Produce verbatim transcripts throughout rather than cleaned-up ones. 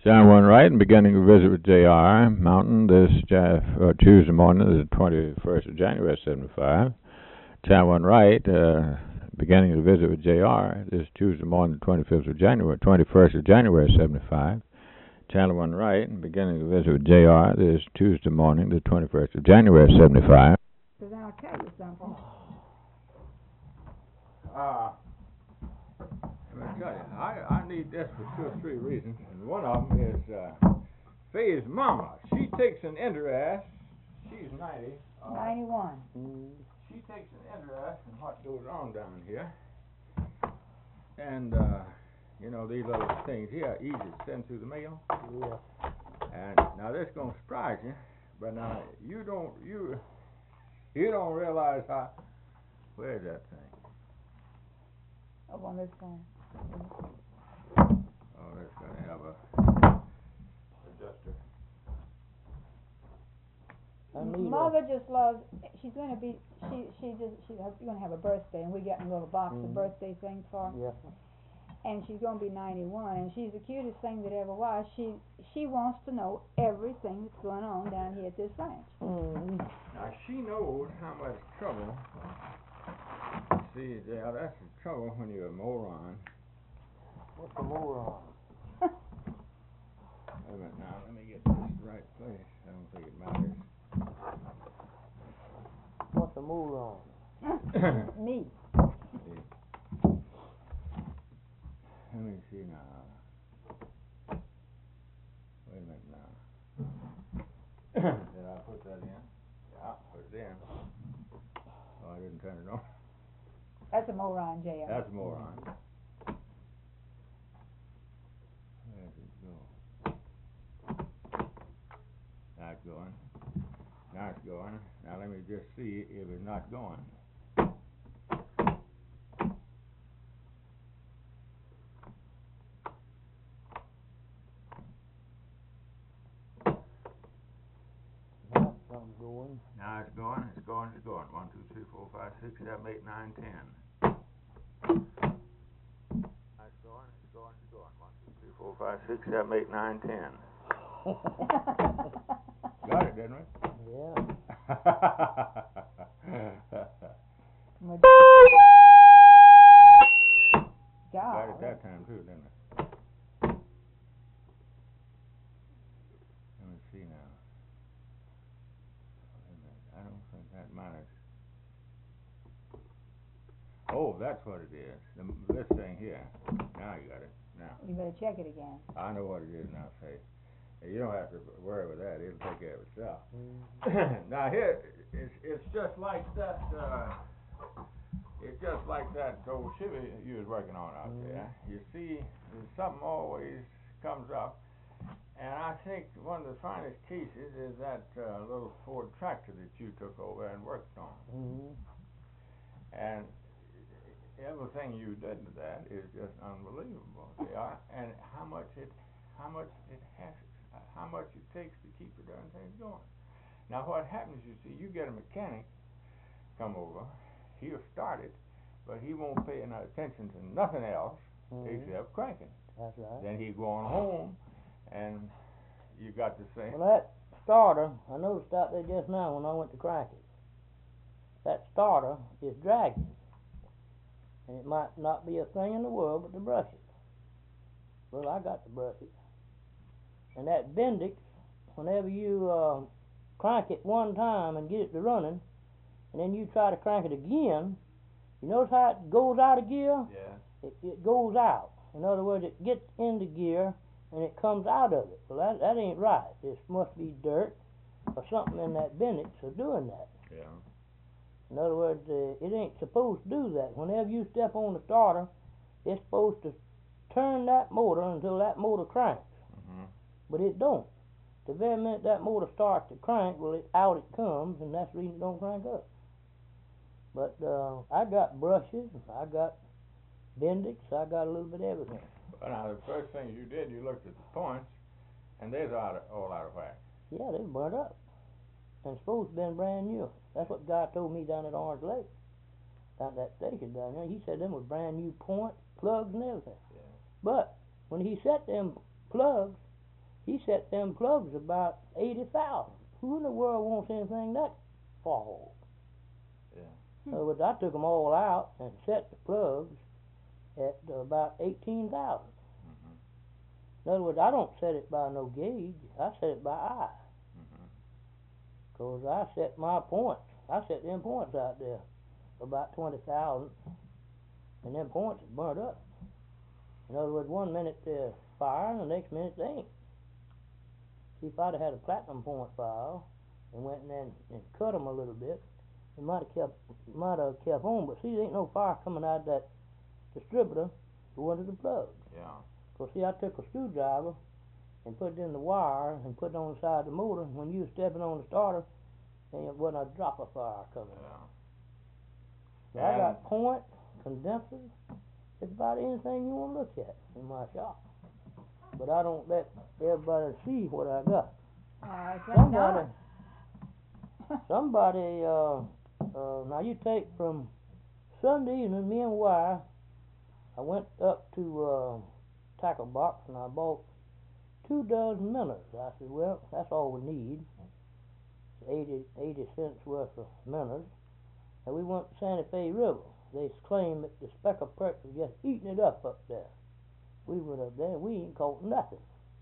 John One Right, and beginning a visit with J R Mountain this uh, Tuesday morning, the twenty-first of January, seventy-five. John One Right, uh, beginning a visit with J R this Tuesday morning, the twenty-fifth of January, twenty-first of January, seventy-five. Channel One Right, and beginning a visit with J R this Tuesday morning, the twenty-first of January, seventy-five. Because I'll tell you something. Uh, let me tell you, I, I need this for two or three reasons. And one of them is uh, Faye's mama. She takes an interest. She's ninety. Uh, ninety-one. She takes an interest in what goes on down here. And, uh, you know, these little things here are easy to send through the mail. Yeah. And now this is going to surprise you, but now you don't, you, you don't realize how, where's that thing? Up on this one. Oh, that's going to have a adjuster. Mother just loves, she's going to be, she, she just, she's going to have a birthday, and we're getting a little box mm-hmm. of birthday things for her. Yeah. And she's going to be ninety-one, and she's the cutest thing that ever was. She she wants to know everything that's going on down here at this ranch. Mm-hmm. Now, she knows how much trouble. See, yeah, that's the trouble when you're a moron. What's a moron? Wait a minute now, let me get this in the right place. I don't think it matters. What's a moron? Me. See. Let me see now. Wait a minute now. Did I put that in? Yeah, put it in. Oh, I didn't turn it on. That's a moron, J R. That's a moron. Where does it go? That's going. Now it's going. Now let me just see if it's not going. Going. Now it's going, it's going, it's going. One, two, three, four, five, six, seven, eight, nine, ten. Now it's going, it's going, it's going. One, two, three, four, five, six, seven, eight, nine, ten. Got it, didn't we? Yeah. Got it that time too, didn't we? Let me see now. I don't think that matters. Oh, that's what it is. The, this thing here. Now you got it. Now. You better check it again. I know what it is now, Faye. You don't have to worry with that. It'll take care of itself. Mm. Now here, it's it's just like that. Uh, it's just like that old Chevy you was working on out mm. there. You see, something always comes up. And I think one of the finest cases is that uh, little Ford tractor that you took over and worked on. Mm-hmm. And everything you did to that is just unbelievable. Yeah? And how much it, how much it has, how much it takes to keep the darn thing going. Now what happens, you see, you get a mechanic come over, he'll start it, but he won't pay enough attention to nothing else mm-hmm. except cranking. That's right. Then he go on home. And you got the same. Well, that starter, I noticed out there just now when I went to crank it. That starter is dragging. And it might not be a thing in the world but to brush it. Well, I got to brush it. And that Bendix, whenever you uh, crank it one time and get it to running, and then you try to crank it again, you notice how it goes out of gear? Yeah. It, it goes out. In other words, it gets into gear and it comes out of it. Well, that, that ain't right. This must be dirt or something in that Bendix for doing that. Yeah. In other words, uh, it ain't supposed to do that. Whenever you step on the starter, it's supposed to turn that motor until that motor cranks. Mm-hmm. But it don't. The very minute that motor starts to crank, well, it, out it comes, and that's the reason it don't crank up. But uh, I got brushes, I got Bendix, I got a little bit of everything. Well, now, the first thing you did, you looked at the points, and they're all out of, all out of whack. Yeah, they're burnt up. And supposed to be brand new. That's what the guy told me down at Orange Lake. Down at that station down there. He said them were brand new point plugs and everything. Yeah. But when he set them plugs, he set them plugs about eighty thousand. Who in the world wants anything that far off? Yeah. In other words, I took them all out and set the plugs at uh, about eighteen thousand. Mhm. In other words, I don't set it by no gauge. I set it by eye. Mhm. Cause I set my points. I set them points out there for about twenty thousand, and them points is burnt up. In other words, one minute they're firing, the next minute they ain't. See, if I'd have had a platinum point file and went in there and, and cut them a little bit, it might have kept might have kept on. But see, there ain't no fire coming out of that distributor going to the plug. Yeah. Cause see, I took a screwdriver and put it in the wire and put it on the side of the motor. And when you was stepping on the starter, there wasn't a drop of fire coming out. Yeah. So I And- got point, condensers, just about anything you want to look at in my shop. But I don't let everybody see what I got. Uh, thank Somebody, God. somebody, uh, uh, now you take from Sunday evening, me and Y, I went up to uh, Tackle Box and I bought two dozen minnows. I said, well, that's all we need. eighty, eighty cents worth of minnows. And we went to Santa Fe River. They claim that the speckle perch was just eating it up up there. We went up there, we ain't caught nothing.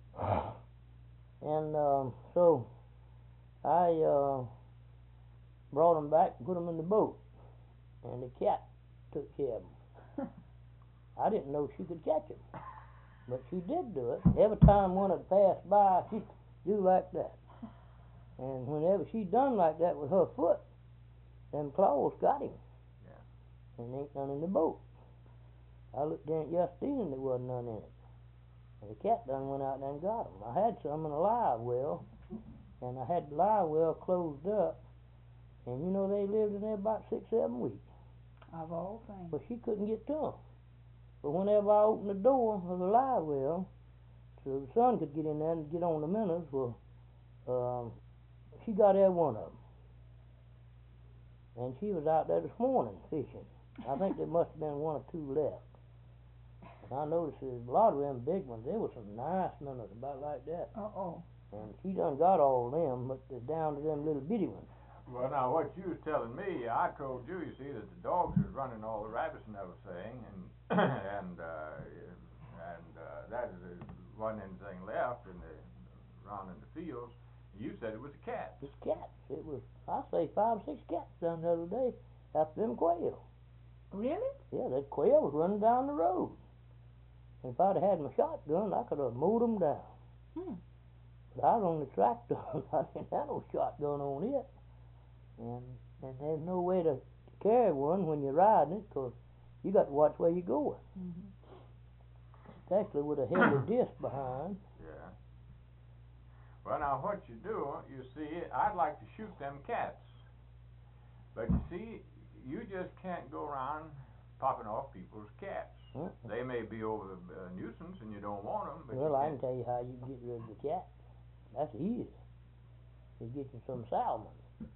And um, so I uh, brought them back and put them in the boat. And the cat took care of them. I didn't know she could catch them. But she did do it. Every time one would pass by, she'd do like that. And whenever she done like that with her foot, them claws got him. Yeah. And ain't none in the boat. I looked in it yesterday and there wasn't none in it. And the cat done went out there and got them. I had some in a live well, and I had the live well closed up. And you know, they lived in there about six, seven weeks. Of all things. But she couldn't get to them. But whenever I opened the door of the live well, so the sun could get in there and get on the minnows, well, um, she got every one of them. And she was out there this morning fishing. I think there must have been one or two left. And I noticed there's a lot of them big ones. There was some nice minnows about like that. Uh-oh. And she done got all of them, but they're down to them little bitty ones. Well, now what you was telling me, I told you, you see, that the dogs was running all the rabbits and everything, and and uh, and uh, that is wasn't anything left in the around in the fields. You said it was a cat. It's cats. It was, I say, five or six cats down the other day after them quail. Really? Yeah, that quail was running down the road. And if I'd had my shotgun, I could have mowed them down. Hmm. But I was on the tractor, I didn't have no shotgun on it. And and there's no way to carry one when you're riding it, 'cause you got to watch where you're going. Mm-hmm. Especially with a heavy disc behind. Yeah. Well, now what you do, you see, I'd like to shoot them cats, but you see, you just can't go around popping off people's cats. Mm-mm. They may be over the uh, nuisance and you don't want them, but Well, you I can't. can tell you how you can get rid of the cat. That's easy. You get you some salmon.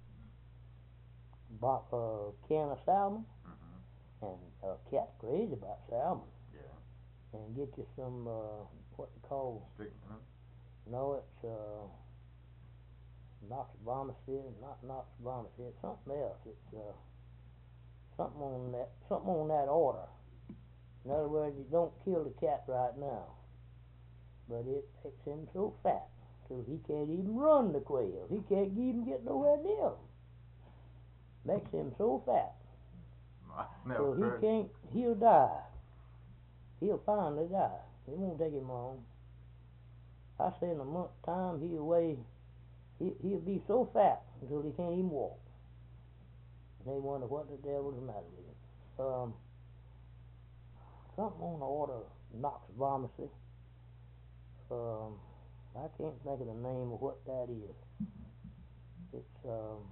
Buy a can of salmon, Mm-hmm. and a cat's crazy about salmon. Yeah. And get you some, uh, what they call, Stick. Huh? no, it's, uh, noxabomicid, not noxabomicid, something else. It's, uh, something on that, something on that order. In other words, you don't kill the cat right now, but it makes him so fat till he can't even run the quail. He can't even get nowhere near them. Makes him so fat I never till he heard. can't. He'll die. He'll finally die. It won't take him long. I say in a month's time he'll weigh. He he'll be so fat until he can't even walk. And they wonder what the devil's the matter with him. Um, something on the order of noxabomicid. Um, I can't think of the name of what that is. It's um,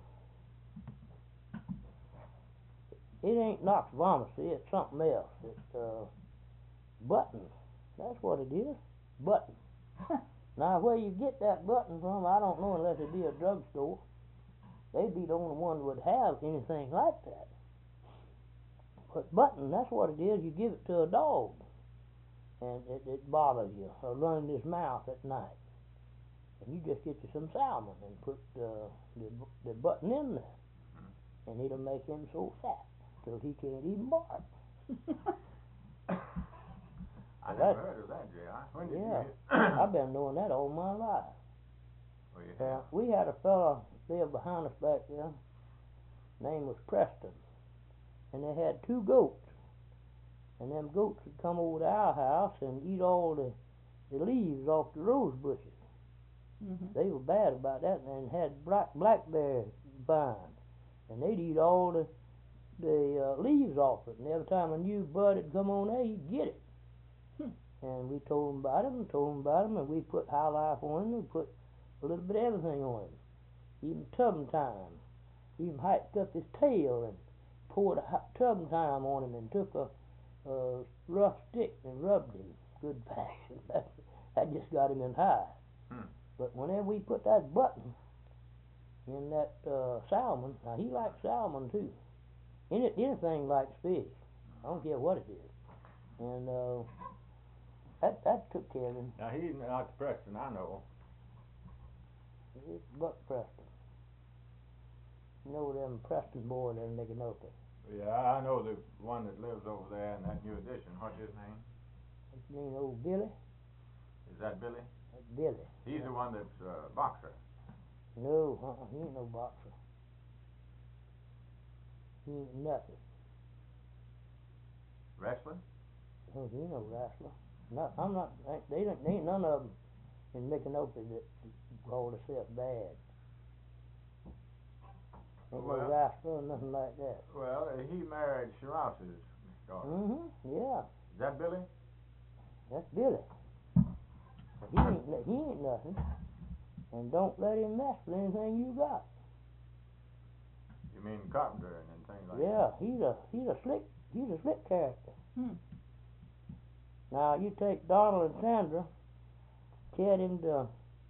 it ain't noxabomicid. It's something else. It's uh, button. That's what it is. Button. Now, where you get that button from, I don't know unless it be a drugstore. They'd be the only one that would have anything like that. But button, that's what it is. You give it to a dog, and it, it bothers you, or running his mouth at night. and you just get you some salmon and put uh, the the button in there, Hmm. and it'll make him so fat till he can't even bark. I Well, never that- heard of that, J I. When did Yeah. you I've been doing that all my life. Well, you Uh, have. we had a fella live behind us back there. Name was Preston, and they had two goats. And them goats would come over to our house and eat all the, the leaves off the rose bushes. Mhm. They were bad about that, and had black blackberry vines, and they'd eat all the the uh, leaves off it. And every time a new bud had come on there, he'd get it. Hmm. And we told him about him, and told him about him, and we put high life on him, and put a little bit of everything on him, even turpentine. Even hiked up his tail and poured a hot turpentine on him, and took a, a rough stick and rubbed him good fashion. that, that just got him in high. Hmm. But whenever we put that button in that uh, salmon, now he likes salmon too. Any, anything likes fish. I don't care what it is. And uh, that that took care of him. Now he's not Preston, I know. It's Buck Preston. You know them Preston boys that make an open. Yeah, I know the one that lives over there in that new addition. What's his name? His name old Billy. Is that Billy? That's Billy. He's the one that's a uh, boxer. No, uh-uh, he ain't no boxer. He ain't nothing. Wrestler? No, he ain't no wrestler. Not, I'm not. Ain't, they don't. They ain't none of them in Micanopy that call themselves bad. Ain't Well. no wrestler or nothing like that. Well, uh, he married Shirouse's daughter. Mm-hmm. Yeah, Is that Billy? that's Billy. But he ain't. no- He ain't nothing. And don't let him mess with anything you got. You mean carpenter and things like Yeah, he's a he's a slick he's a slick character. Hmm. Now you take Donald and Sandra, carried him to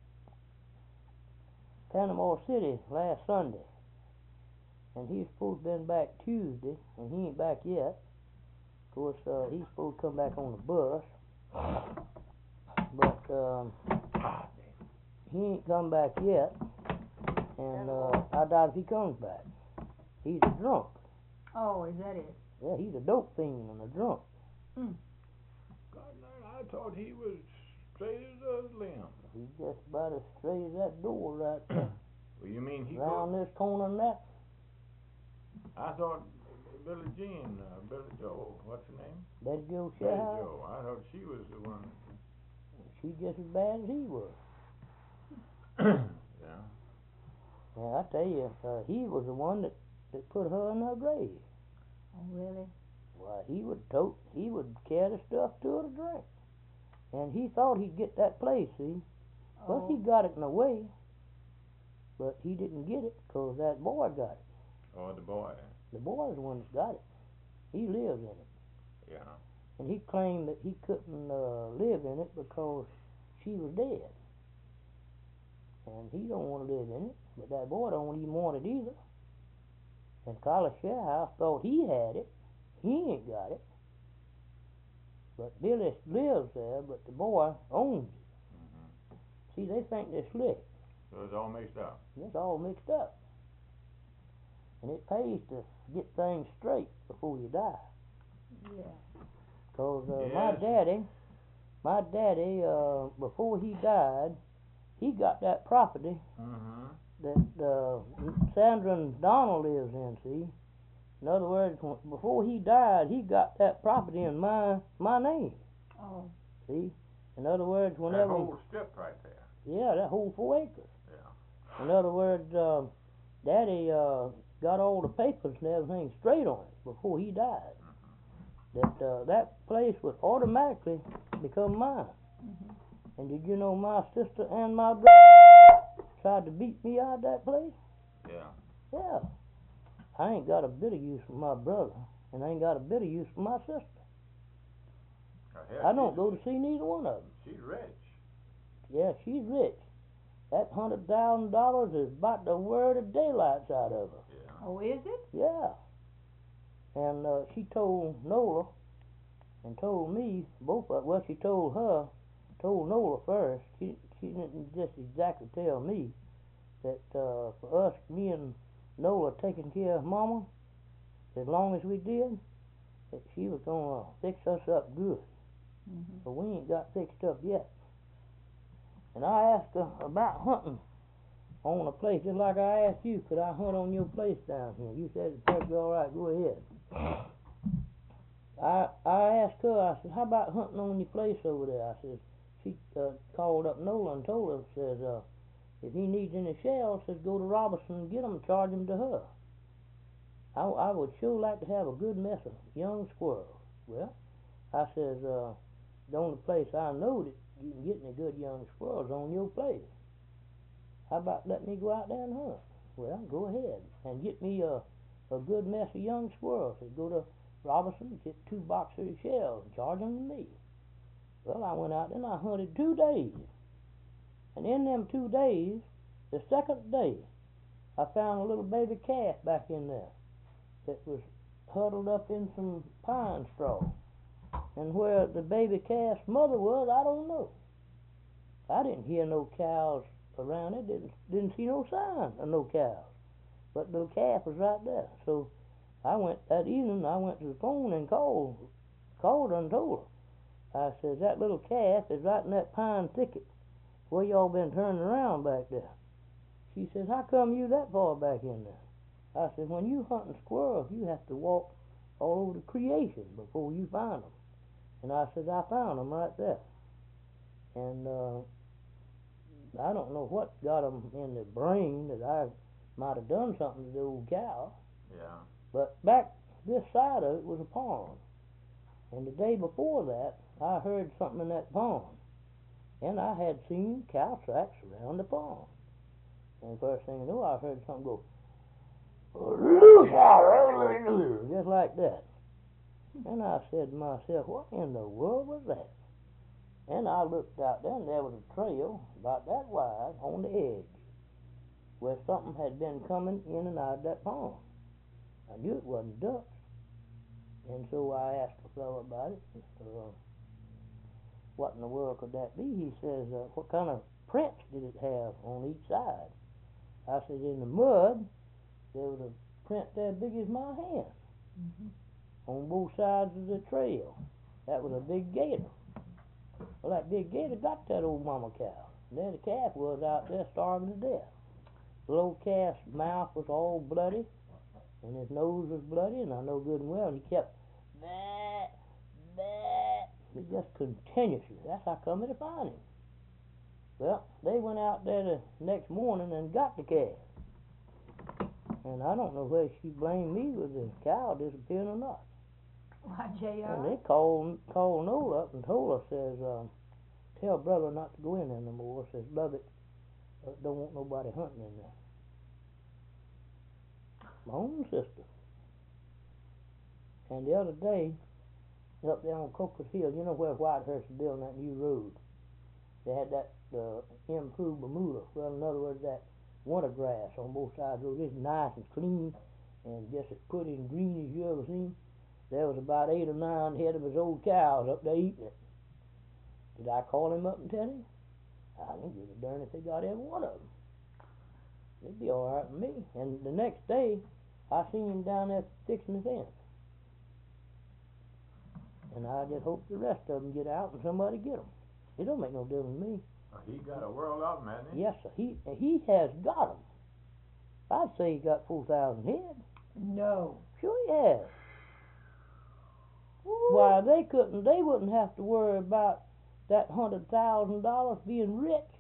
Panama City last Sunday, and he's supposed to been back Tuesday, and he ain't back yet. Of course, uh, he's supposed to come back on the bus, but um, he ain't come back yet, and uh, I doubt if he comes back. He's a drunk. Oh, is that it? Yeah, he's a dope fiend and a drunk. Hmm. God, I thought he was straight as a limb. He's just about as straight as that door right there. Well, you mean he Around go, this corner and that. I thought Billie Jean, uh, Billie Joe, what's her name? Betty Joe Billie Shaw. Joe. I thought she was the one. She's just as bad as he was. Yeah. Yeah, I tell you, uh, he was the one that, that put her in her grave. Oh, really? Why, he would tote, he would carry the stuff to her to drink. And he thought he'd get that place, see? Well, he Oh. got it in a way, but he didn't get it because that boy got it. Oh, the boy. The boy's the one that got it. He lives in it. Yeah. And he claimed that he couldn't uh, live in it because she was dead. And he don't want to live in it, but that boy don't even want it either. And Collie Sharehouse thought he had it. He ain't got it. But Billy lives there, but the boy owns it. Mm-hmm. See, they think they're slick. So it's all mixed up. It's all mixed up. And it pays to get things straight before you die. Yeah. Cause uh, my Yes. daddy, my daddy, uh, before he died, he got that property Mm-hmm. that uh, Sandra and Donald lives in. See, in other words, when, before he died, he got that property in my my name. Oh. See, in other words, That whenever whole strip right there. yeah, that whole four acres. Yeah. In other words, uh, Daddy uh, got all the papers and everything straight on it before he died. That uh, that place would automatically become mine. Mhm. And did you know my sister and my brother tried to beat me out of that place? Yeah. Yeah. I ain't got a bit of use for my brother, and I ain't got a bit of use for my sister. Now, here I don't she's- go to see neither one of them. She's rich. Yeah, she's rich. That hundred thousand dollars is about the word of daylights out of her. Yeah. Oh, is it? Yeah. And uh, she told Nola and told me both of well she told her told Nola first. She she didn't just exactly tell me that uh, for us, me and Nola taking care of Mama, as long as we did, that she was gonna fix us up good. Mhm. But we ain't got fixed up yet. And I asked her about hunting on a place, just like I asked you, could I hunt on your place down here? You said it's perfectly all right, go ahead. I I asked her, I said, how about hunting on your place over there? I said, she uh, called up Nola and told her, says, uh, if he needs any shells, says go to Robertson and get them and charge them to her. I, I would sure like to have a good mess of young squirrels. Well, I says, uh, the only place I know that you can get any good young squirrels on your place. How about let me go out there and hunt? Well, go ahead and get me a, a good mess of young squirrels. Said go to Robertson, get two boxes of shells and charge them to me. Well, I went out there and I hunted two days. And in them two days, the second day, I found a little baby calf back in there that was huddled up in some pine straw. And where the baby calf's mother was, I don't know. I didn't hear no cows around it, didn't didn't see no sign of no cows. But the calf was right there. So I went that evening, I went to the phone and called called her and told her. I said, that little calf is right in that pine thicket where y'all been turning around back there. She says, how come you that far back in there? I said, when you hunting squirrels, you have to walk all over the creation before you find them. And I said, I found them right there. And uh, I don't know what got them in their brain that I might have done something to the old cow. Yeah. But back this side of it was a pond. And the day before that, I heard something in that pond. And I had seen cow tracks around the pond. And first thing you know, I heard something go, just like that. And I said to myself, what in the world was that? And I looked out there, and there was a trail about that wide on the edge where something had been coming in and out of that pond. I knew it wasn't ducks. And so I asked the fellow about it. Uh, what in the world could that be? He says, uh, what kind of prints did it have on each side? I said, in the mud, there was a print that big as my hand. Mhm. On both sides of the trail. That was a big gator. Well, that big gator got that old mama cow. And there the calf was out there starving to death. The little calf's mouth was all bloody, and his nose was bloody, and I know good and well, and he kept, bah, bah, it just continuously. That's how come to find him. Well, they went out there the next morning and got the calf. And I don't know whether she blamed me with the cow disappearing or not. Why, J R? And they called called Nola up and told her, says, um, tell brother not to go in there no more. Says, Lubbock uh, don't want nobody hunting in there. My own sister. And the other day, up there on Cocos Hill, you know where Whitehurst is building that new road? They had that uh, improved Bermuda. Well, in other words, that winter grass on both sides of the road. It's nice and clean and just as pretty and green as you ever seen. There was about eight or nine head of his old cows up there eating it. Did I call him up and tell him? I didn't give a darn if they got every one of them. It'd be all right with me. And the next day, I seen him down there fixing the fence. And I just hope the rest of them get out and somebody get them. It don't make no difference to me. Well, he got a world of them, hasn't he? Yes, sir. He he has got them. I'd say he got four thousand head. No. Sure he has. Why, they couldn't, they wouldn't have to worry about that hundred thousand dollars being rich.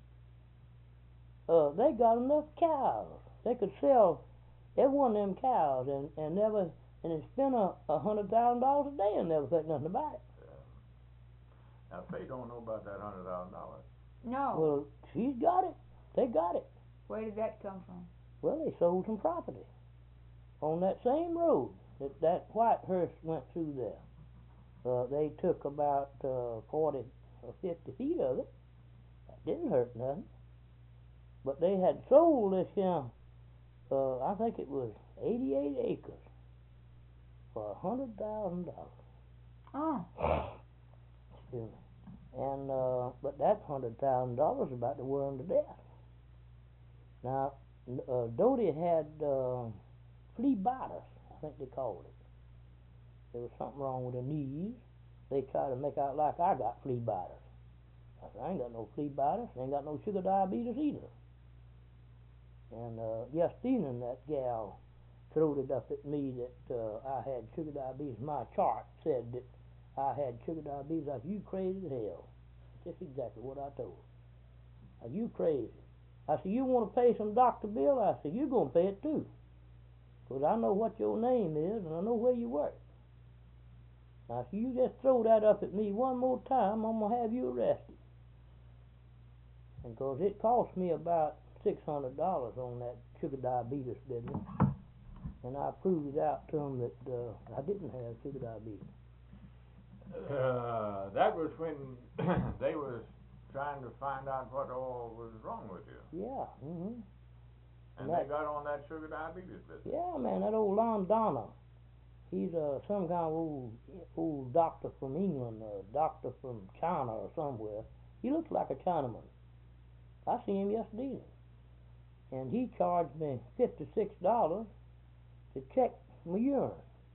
Uh, they got enough cows. They could sell every one of them cows and, and never, and they spend a, a hundred thousand dollars a day and never think nothing about it. Yeah. Now, Faye don't know about that hundred thousand dollars. No. Well, she's got it. They got it. Where did that come from? Well, they sold some property on that same road that that Whitehurst went through there. Uh, they took about uh, forty or fifty feet of it. That didn't hurt nothing. But they had sold this here, uh, I think it was eighty-eight acres for a hundred thousand dollars. Oh. Excuse me. And uh, Now, but that hundred thousand dollars is about to wear him to death. Now, uh, Dodie had uh, phlebitis, I think they called it. There was something wrong with her knees. They tried to make out like I got phlebitis. I said, I ain't got no phlebitis, I ain't got no sugar diabetes either. And uh, yesterday, that gal throwed it up at me that uh, I had sugar diabetes. My chart said that I had sugar diabetes. I said, you crazy as hell. That's exactly what I told her. I said, you crazy. I said, you want to pay some doctor bill? I said, you're going to pay it too. Because I know what your name is and I know where you work. I said, you just throw that up at me one more time, I'm going to have you arrested. And because it cost me about six hundred dollars on that sugar diabetes business. And I proved it out to them that uh, I didn't have sugar diabetes. Uh, that was when they was trying to find out what all was wrong with you. Yeah, mm-hmm. And, And they that- got on that sugar diabetes business. Yeah, man, that old Lon Donna. He's uh, some kind of old, old doctor from England, a doctor from China or somewhere. He looks like a Chinaman. I seen him yesterday. And he charged me fifty-six dollars to check my urine.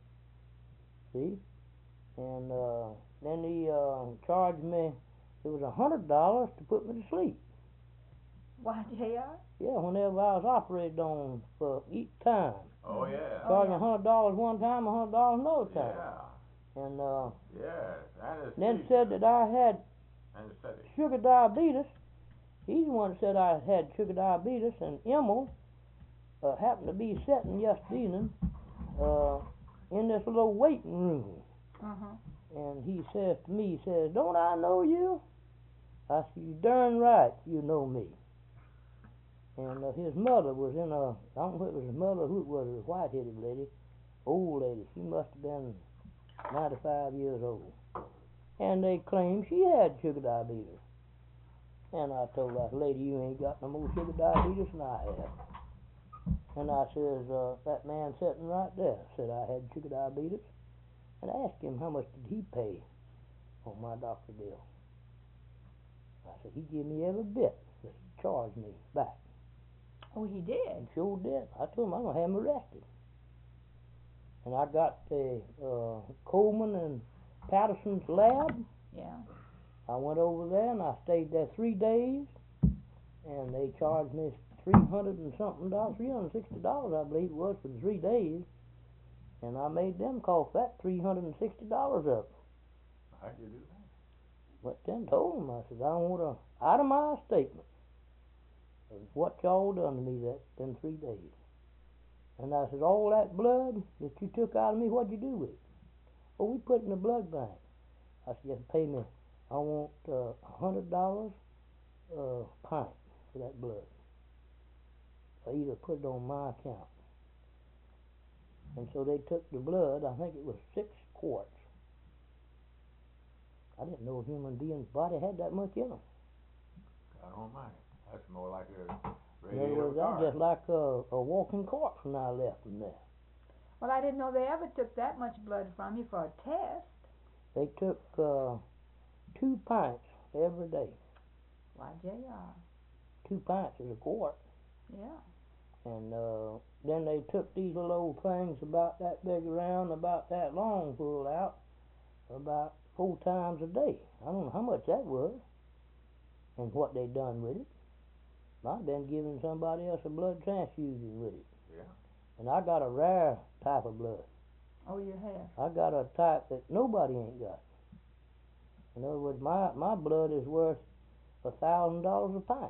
See? And uh, then he uh, charged me, it was one hundred dollars to put me to sleep. Why, J R? Yeah, whenever I was operated on for each time. Oh, yeah. Oh, Charged me yeah. one hundred dollars one time, one hundred dollars another time. Yeah. And uh, Yes. Anesthesia. then said that I had Anesthetic. sugar diabetes. He's the one that said I had sugar diabetes, and Emil uh, happened to be sitting yesterday evening uh, in this little waiting room. Uh-huh. And he says to me, he says, don't I know you? I said, you darn right you know me. And uh, his mother was in a, I don't know if it was his mother, who it was, a white-headed lady, old lady. She must have been ninety-five years old. And they claimed she had sugar diabetes. And I told that lady, you ain't got no more sugar diabetes than I have. And I says, uh, that man sitting right there said I had sugar diabetes. And I asked him how much did he pay on my doctor bill. I said, he gave me every bit that he charged me back. Oh, he did? And sure did. I told him I'm going to have him arrested. And I got the uh, Coleman and Patterson's lab. Yeah. I went over there and I stayed there three days, and they charged me three hundred and something dollars, three hundred and sixty dollars, I believe it was, for the three days. And I made them cough that three hundred and sixty dollars up. How'd you do that? But then told them, I said, I want a itemized statement of what y'all done to me that them three days. And I said, all that blood that you took out of me, what'd you do with it? Well, we put it in the blood bank. I said, just pay me. I want a uh, hundred dollars a pint for that blood. I either put it on my account. And so they took the blood, I think it was six quarts. I didn't know a human being's body had that much in them. God almighty. That's more like a In other radiator words, I'm just like a, a walking corpse when I left them there. Well, I didn't know they ever took that much blood from you for a test. They took uh, two pints every day. Why, J R? Two pints is a quart. Yeah. And uh, then they took these little old things about that big around, about that long, pulled out about four times a day. I don't know how much that was and what they done with it. I've been giving somebody else a blood transfusion with it. Yeah. And I got a rare type of blood. Oh, you have? I got a type that nobody ain't got. In other words, my, my blood is worth a thousand dollars a pint.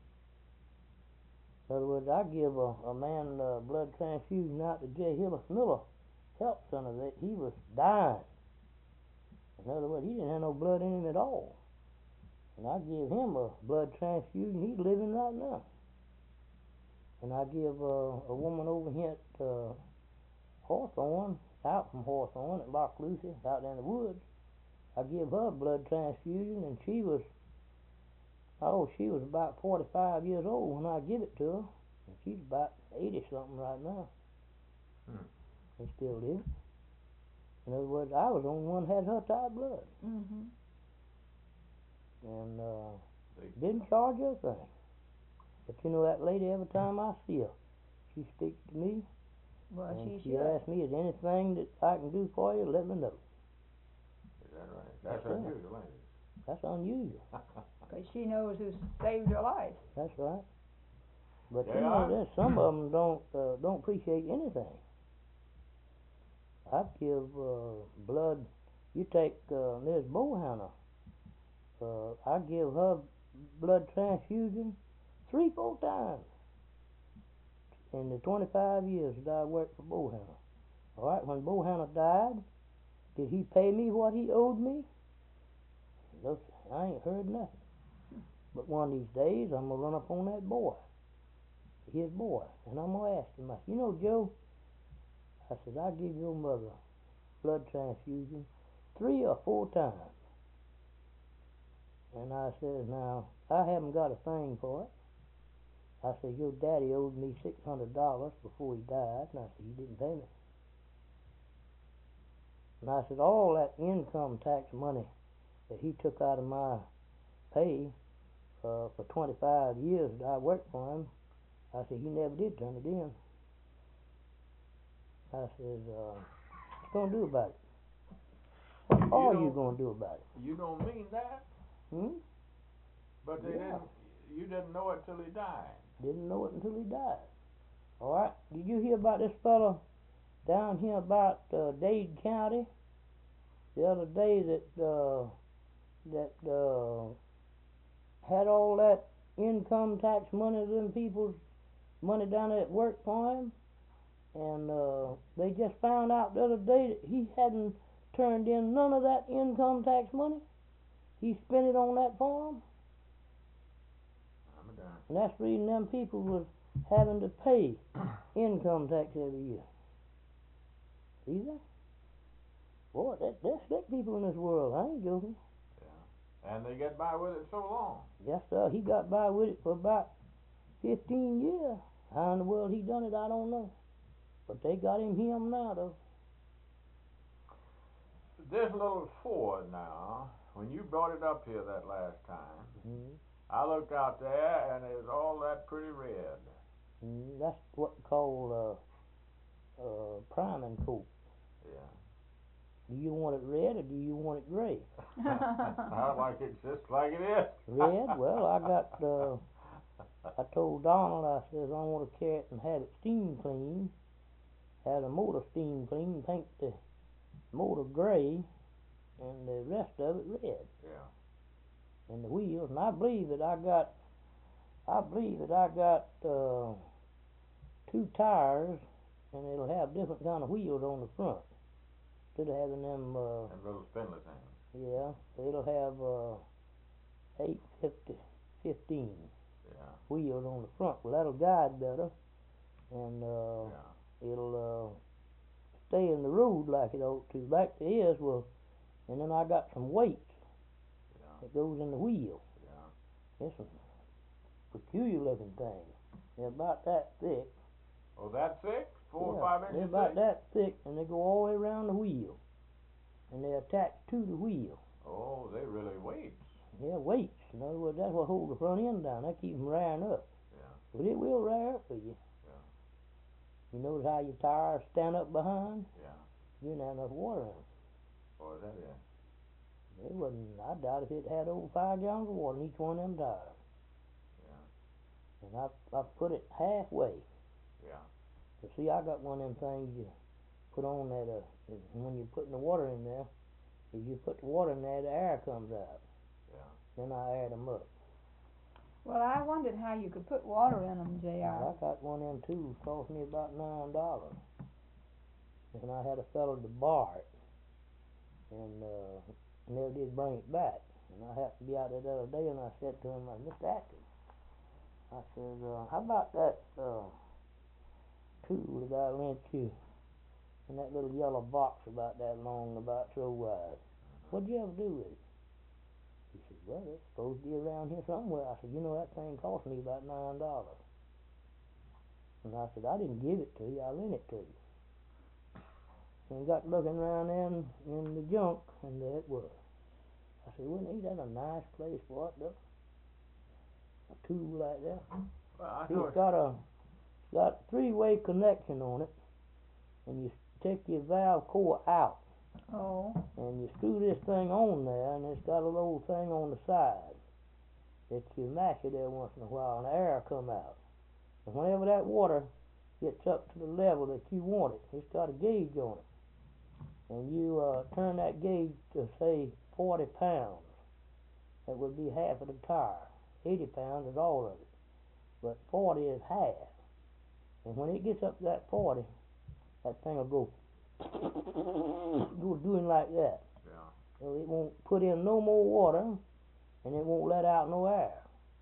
In other words, I give a, a man a blood transfusion out to J. Hillis Miller Health Center that he was dying. In other words, he didn't have no blood in him at all. And I give him a blood transfusion, he's living right now. And I give uh, a woman over here at uh, Hawthorne, out from Hawthorne at Loch Lucy, out there in the woods, I give her a blood transfusion, and she was, oh, she was about forty-five years old when I give it to her, and she's about eighty something right now. Hmm. And still living. In other words, I was the only one that had her type blood. Mm-hmm. and, uh, They- didn't charge her a thing. But you know, that lady, every time I see her, she speaks to me, Well, and she she should. asks me, is there anything that I can do for you, let me know. Is that right? That's That's right. unusual, ain't That's unusual, it? Cause she knows who saved her life. that's right. But They you know, are. there's some of them don't, uh, don't appreciate anything. I'd give, uh, blood, you take, uh, Miss Bohanna, uh, I give her blood transfusion three, four times in the twenty-five years that I worked for Bohanna. All right, when Bohanna died, did he pay me what he owed me? No, sir, I ain't heard nothing. But one of these days, I'm gonna run up on that boy, his boy, and I'm gonna ask him, I said, you know, Joe, I said, I give your mother blood transfusion three or four times. And I said, now, I haven't got a thing for it. I said, your daddy owed me six hundred dollars before he died, and I said, he didn't pay me. And I said, all that income tax money that he took out of my pay uh, for twenty-five years that I worked for him, I said, he never did turn it in. I said, uh, what you gonna do about it? What You are you don't- gonna do about it? You don't mean that? Hmm? But they Yeah. didn't, you didn't know it till he died. Didn't know it until he died. All right. Did you hear about this fella down here about uh, Dade County the other day that uh, that uh, had all that income tax money, them people's money down there at work for him, and uh, they just found out the other day that he hadn't turned in none of that income tax money. He spent it on that farm, I'm a darn. and that's the reason them people was having to pay income tax every year. See that? Boy, that, there's sick people in this world. I ain't joking. Yeah. And they get by with it so long. Yes, sir. He got by with it for about fifteen years. How in the world he done it, I don't know. But they got him him now, though. This little Ford now, when you brought it up here that last time, Mm-hmm. I looked out there and it was all that pretty red. Mm, that's what they call uh, uh, priming coat. Yeah. Do you want it red or do you want it gray? I like it just like it is. Red? Well, I got, uh, I told Donald, I says, I want to carry it and have it steam clean. Have the motor steam clean, paint the motor gray, and the rest of it red. Yeah. And the wheels, and I believe that I got, I believe that I got, uh, two tires, and it'll have different kind of wheels on the front. Instead of having them, uh, Them little spindly things. yeah, it'll have, uh, eight fifty, fifteen Yeah. wheels on the front. Well, that'll guide better, and, uh, Yeah. it'll, uh, stay in the road like it ought to. Like it is, well, and then I got some weights Yeah. that goes in the wheel. Yeah. It's a peculiar looking thing. They're about that thick. Oh, that thick? Four Yeah, or five they're inches about thick? that thick, and they go all the way around the wheel, and they're attached to the wheel. Oh, they really weights. Yeah, weights. In other words, that's what holds the front end down. That keeps them rearing up. Yeah. But it will rear up for you. Yeah. You notice how your tires stand up behind? Yeah. You didn't have enough water in them. Oh, is that it? It wasn't. I doubt if it had over five gallons of water in each one of them tires. Yeah. And I I put it halfway. Yeah. So see, I got one of them things you put on that, uh, is when you're putting the water in there, if you put the water in there, the air comes out. Yeah. Then I air them up. Well, I wondered how you could put water in them, J I R. got one of them too, cost me about nine dollars. And I had a fellow to bar it, and uh, never did bring it back. And I happened to be out there the other day, and I said to him, like, Mister Atkins, I said, uh, how about that uh, tool that I lent you in that little yellow box about that long, about so wide? What'd you ever do with it? He said, well, it's supposed to be around here somewhere. I said, you know, that thing cost me about nine dollars. And I said, I didn't give it to you, I lent it to you. And got looking around there in, in the junk, and there it was. I said, well, ain't that a nice place for it, though? A tool like that. Well, I See, know it's got a, it's got a three-way connection on it, and you take your valve core out, Oh, and you screw this thing on there, and it's got a little thing on the side that you mash it there once in a while, and the air come out. And whenever that water gets up to the level that you want it, it's got a gauge on it. And you uh, turn that gauge to, say, forty pounds. That would be half of the tire. eighty pounds is all of it. But forty is half. And when it gets up to that forty, that thing will go, go doing like that. Yeah. So it won't put in no more water, and it won't let out no air.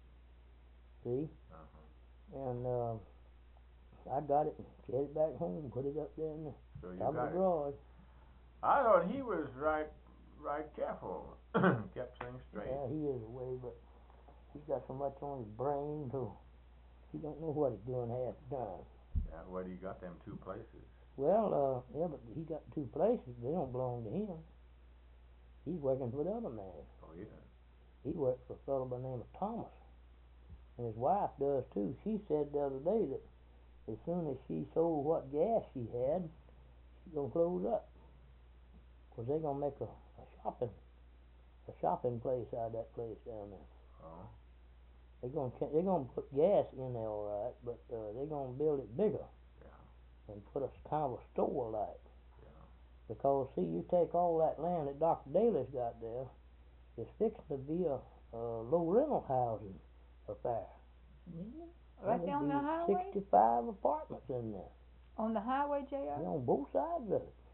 See? Uh-huh. And uh, I got it, get it back home, put it up there in the So you top of got the it. garage. I thought he was right, right careful. Kept things straight. Yeah, he is away, but he's got so much on his brain, so he don't know what he's doing half the time. Yeah, where he got them two places. Well, uh, yeah, but he got two places. They don't belong to him. He's working for the other man. Oh, yeah. He works for a fellow by the name of Thomas, and his wife does too. She said the other day that as soon as she sold what gas she had, she's gonna close up, 'cause they're gonna make a, a shopping, a shopping place out of that place down there. Oh. They're gonna ch- they're gonna put gas in there, all right, but uh, they're gonna build it bigger. Yeah. And put a s- kind of a store like. Yeah. Because see, you take all that land that Doctor Daly's got there, it's fixing to be a, a low rental housing affair. right There'll there on be the highway? sixty-five apartments in there. On the highway, J R? Yeah, on both sides of it.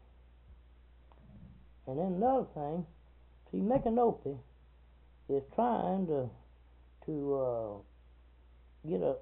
And then another thing, see, Micanopy is trying to to uh, get a,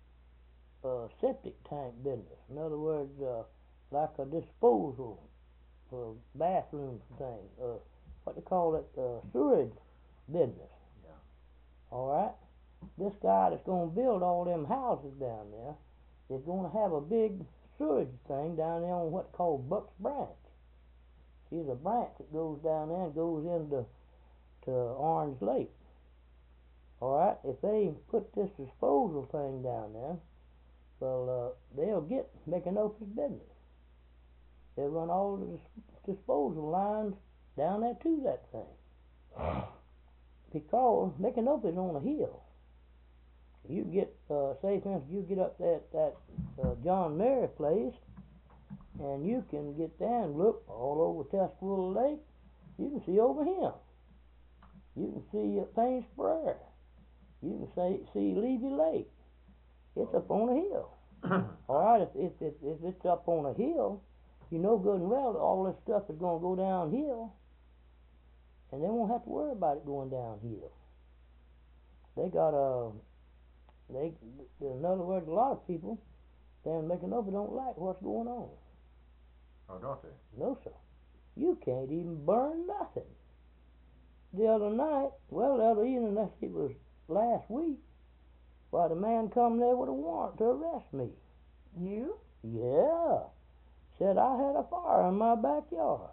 a septic tank business. In other words, uh, like a disposal for bathrooms and things. Uh, what they call it, uh, sewage business. Yeah. All right. This guy that's going to build all them houses down there is going to have a big sewage thing down there on what's called Buck's Branch. See, there's a branch that goes down there and goes into to Orange Lake. All right. If they put this disposal thing down there, well, uh, they'll get Micanopy's business. They'll run all the dis- disposal lines down there to that thing. Because Micanopy's on a hill. You get, uh, say for instance, you get up there at that uh, John Mary place, and you can get there and look all over Tuscarora Lake. You can see over here. You can see uh, Payne Spur. You can say, see Levy Lake. It's up on a hill. All right, if, if, if, if it's up on a hill, you know good and well that all this stuff is going to go downhill, and they won't have to worry about it going downhill. They got a, they, in other words, a lot of people down Micanopy don't like what's going on. Oh, don't they? No, sir. You can't even burn nothing. The other night, well, the other evening, I think it was last week, why, the man come there with a warrant to arrest me. You? Yeah. Said I had a fire in my backyard.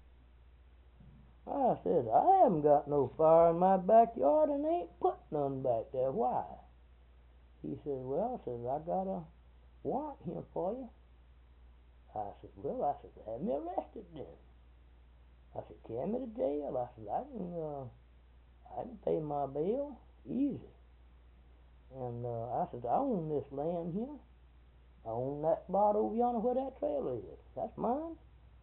I said, I haven't got no fire in my backyard and ain't put none back there. Why? He said, well, I said, I got a warrant here for you. I said, well, I said, have me arrested then. I said, carry me to jail. I said, I can, uh, I can pay my bail easy. And uh, I said, I own this land here. I own that spot over yonder where that trailer is. That's mine.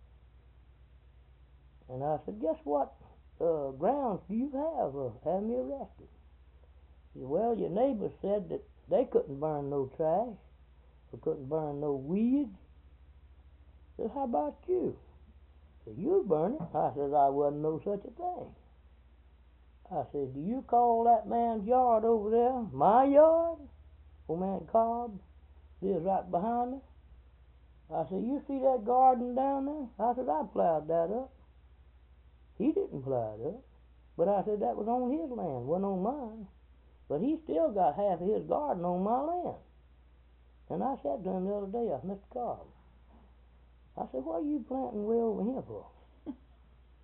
And I said, guess what uh, grounds do you have of having me arrested? He said, well, your neighbors said that they couldn't burn no trash, or couldn't burn no weeds. I said, how about you? He said, you burn it. I said, I wouldn't know such a thing. I said, do you call that man's yard over there my yard? Old man Cobb lives right behind me. I said, you see that garden down there? I said, I plowed that up. He didn't plow it up. But I said, that was on his land, wasn't on mine. But he still got half of his garden on my land. And I said to him the other day, I said, Mister Cobb, I said, what are you planting way over here for?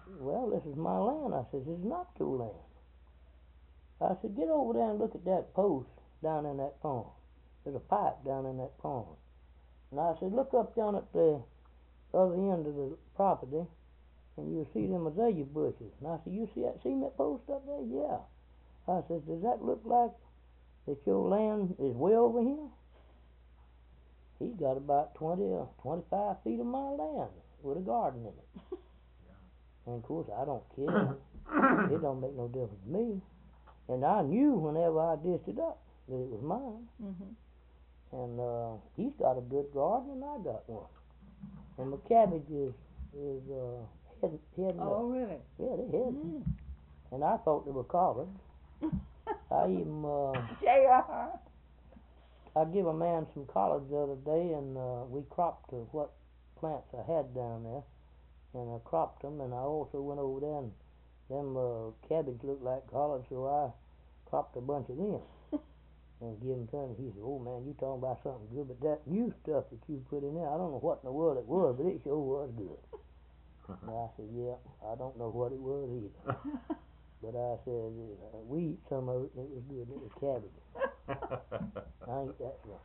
well, this is my land. I said, it's not your land. I said, get over there and look at that post down in that pond. There's a pipe down in that pond. And I said, look up down at the other end of the property, and you'll see them azalea bushes. And I said, you see that cement post up there? Yeah. I said, does that look like that your land is way over here? He's got about twenty or twenty-five feet of my land with a garden in it. And of course, I don't care. It don't make no difference to me. And I knew whenever I dished it up that it was mine. Mhm. And uh, he's got a good garden, and I got one. And the cabbage is is uh, heading heading Oh, up. really? Yeah, they heading. Mm. And I thought they were collards. I even uh, J R I give a man some collards the other day, and uh, we cropped uh, what plants I had down there, and I cropped them, and I also went over there and them uh, cabbage looked like collards, so I cropped a bunch of them and give them to him. He said, "Oh man, you talking about something good, but that new stuff that you put in there, I don't know what in the world it was, but it sure was good." And I said, "Yeah, I don't know what it was either." But I said, uh, we eat some of it, and it was good, and it was cabbage. I ain't that one.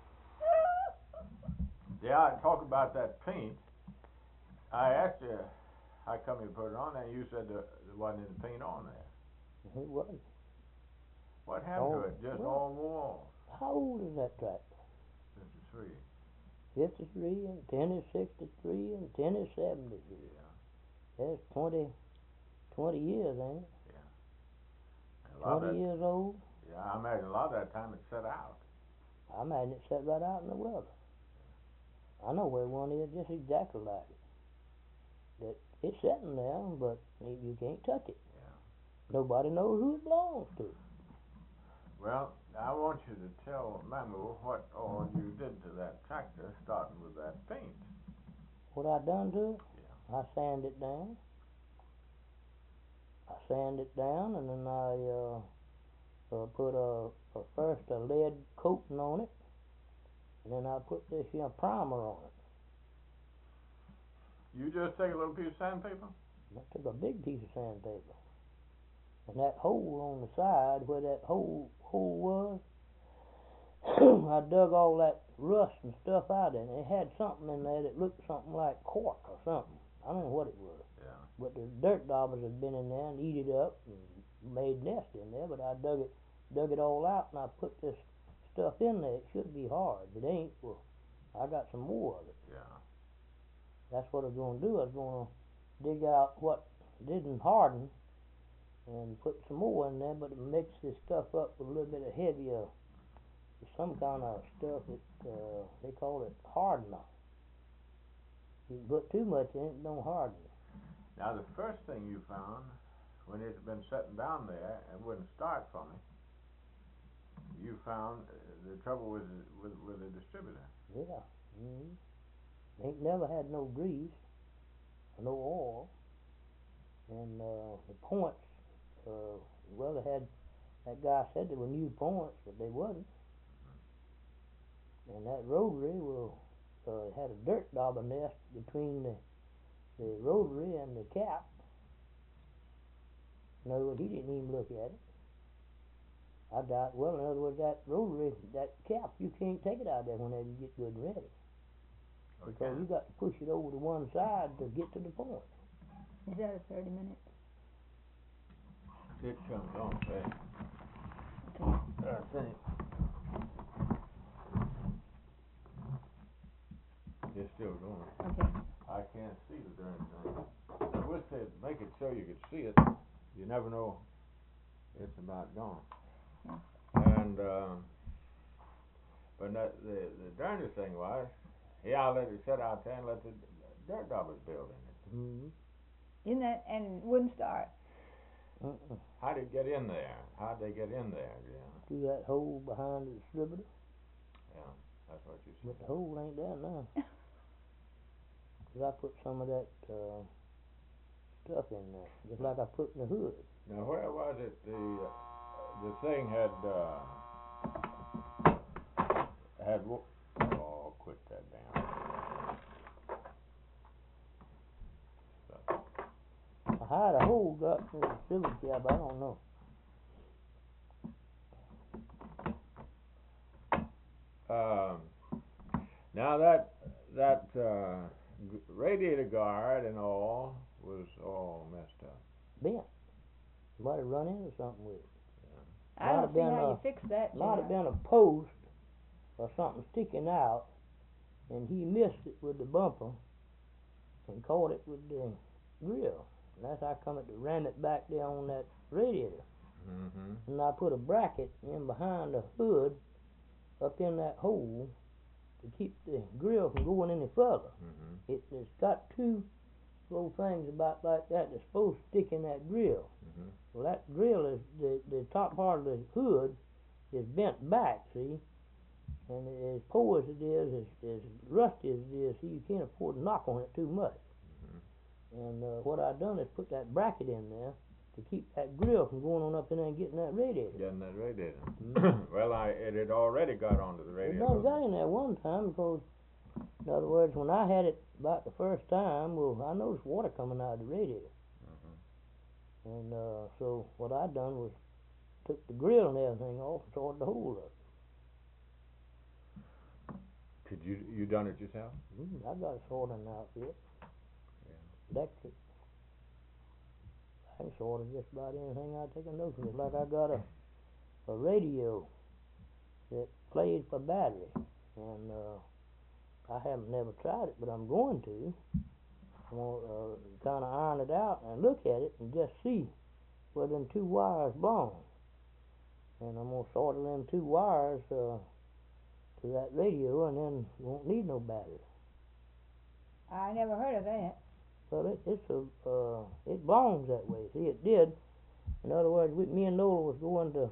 Yeah, talk about that paint. I asked you how come you put it on there, and you said there, there wasn't any paint on there. It wasn't. What happened Oh, to it? Just well. all wall? How old is that tractor? Fifty-three. Fifty-three, and ten is sixty-three, and ten is seventy-three. Yeah. That's twenty, twenty years, ain't it? And a lot of Twenty that, years old. yeah, I imagine a lot of that time it set out. I imagine it set right out in the weather. I know where one is just exactly like it. That it's sitting there, but you you can't touch it. Yeah. Nobody knows who it belongs to. Well, I want you to tell Mamu what all you did to that tractor, starting with that paint. What I done to it? Yeah. I sand it down. I sand it down, and then I uh, uh, put a, a first a lead coating on it, and then I put this here primer on it. You just take a little piece of sandpaper? I took a big piece of sandpaper, and that hole on the side where that hole hole was, I dug all that rust and stuff out of it, and it had something in there that looked something like cork or something. I don't know what it was. Yeah. But the dirt daubers had been in there and eat it up and made nest in there, but I dug it dug it all out, and I put this stuff in there. It should be hard. If it ain't, well, I got some more of it. Yeah. That's what I was going to do. I was going to dig out what didn't harden and put some more in there, but mix this stuff up with a little bit of heavier, some kind of stuff that uh, they call it hardener. You can put too much in it, it don't harden. Now, the first thing you found, when it had been sitting down there and wouldn't start from it, you found uh, the trouble was with, with the distributor. Yeah. Mm-hmm. Ain't never had no grease or no oil, and uh, the points, uh, well, they had, that guy said they were new points, but they wasn't. And that rotary, well, uh, had a dirt dauber nest between the, the rotary and the cap. In other words, he didn't even look at it. I doubt, well, in other words, that rotary, that cap, you can't take it out there whenever you get good and ready. Because Okay. you got to push it over to one side to get to the point. Is that a thirty minute? It comes on fast. Okay. I think. It's still going. Okay. I can't see the darn thing. I wish they'd make it so you could see it. You never know. It's about gone. Yeah. And um, but that, the the darndest thing was, yeah, I let it sit out there and let the dirt daubers build in it. Mm-hmm. In that, and wouldn't start. Uh-uh. How'd it get in there? How'd they get in there? Yeah, Through that hole behind the distributor, yeah, that's what you but said. the hole ain't there now. Cause I put some of that uh, stuff in there, just like I put in the hood. Now, where was it? The uh, the thing had uh, had. wo- Oh, quit that damn. I how the hole got in the silver cap, I don't know. Um, now that, that, uh, g- radiator guard and all was all messed up. Bent. Somebody run into something with it. I Might don't have see been, how uh, you fix that, Might have J R. been a post or something sticking out, and he missed it with the bumper and caught it with the grill. And that's how come it to ram it back there on that radiator. Mm-hmm. And I put a bracket in behind the hood up in that hole to keep the grill from going any further. Mm-hmm. It, it's got two little things about like that that's supposed to stick in that grill. Mm-hmm. Well, that grill is, the, the top part of the hood is bent back, see? And as poor as it is, as, as rusty as it is, see, you can't afford to knock on it too much. Mm-hmm. And uh, what I done is put that bracket in there to keep that grill from going on up in there and getting that radiator. Getting that radiator. Mhm. Well, I, it had already got onto the It radiator. done got in there one time because, in other words, when I had it about the first time, well, I noticed water coming out of the radiator. Mm-hmm. And uh, so what I done was took the grill and everything off and sorted the hole up. Could you, you done it yourself? Mm, I got a sorting outfit. Yeah. Electric. I can sort just about anything I take a notion of. Like I got a a radio that plays for battery, and uh, I haven't never tried it, but I'm going to. I'm gonna uh, kind of iron it out and look at it and just see where them two wires belong. And I'm gonna solder them two wires uh, to that radio, and then won't need no battery. I never heard of that. Well, it, it's a uh, it belongs that way. See, it did. In other words, we, me and Nola was going to.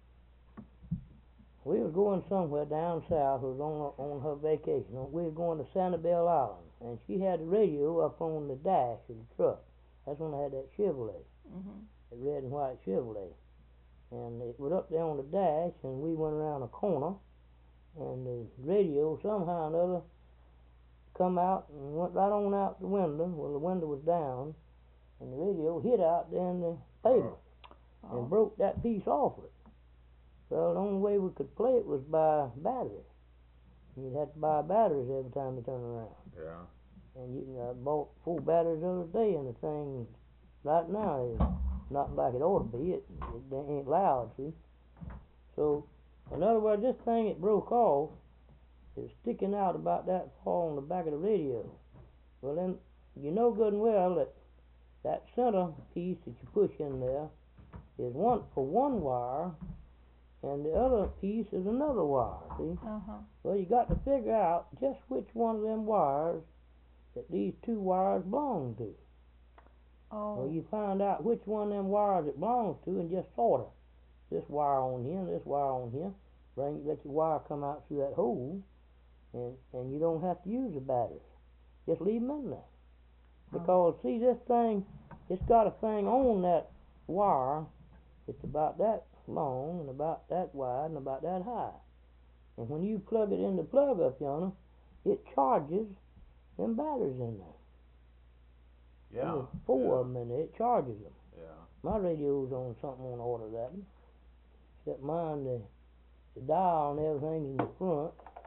We was going somewhere down south. We was on on her vacation. We was going to Sanibel Island, and she had the radio up on the dash of the truck. That's when I had that Chevrolet, Mhm. that red and white Chevrolet, and it was up there on the dash. And we went around a corner, and the radio somehow or another come out and went right on out the window. Well, the window was down, and the radio hit out there in the pavement Oh. and broke that piece off it. Well, the only way we could play it was by battery. You'd have to buy batteries every time you turn around. Yeah. And you uh, bought four batteries the other day, and the thing right now is not like it ought to be. It, it ain't loud, see. So, in other words, this thing it broke off is sticking out about that far on the back of the radio. Well, then you know good and well that that center piece that you push in there is one for one wire, and the other piece is another wire, see? Uh-huh. Well, you got to figure out just which one of them wires that these two wires belong to. Oh. Well, you find out which one of them wires it belongs to and just solder this wire on here and this wire on here. Bring, let your wire come out through that hole, and, and you don't have to use the batteries. Just leave them in there. Because, see, this thing, it's got a thing on that wire. It's about that long and about that wide and about that high. And when you plug it in the plug up yonder, it charges them batteries in there. Yeah. There's four yeah. of them in there. It charges them. Yeah. My radio's on something on the order of that one. Except mine, the, the dial and everything's in the front.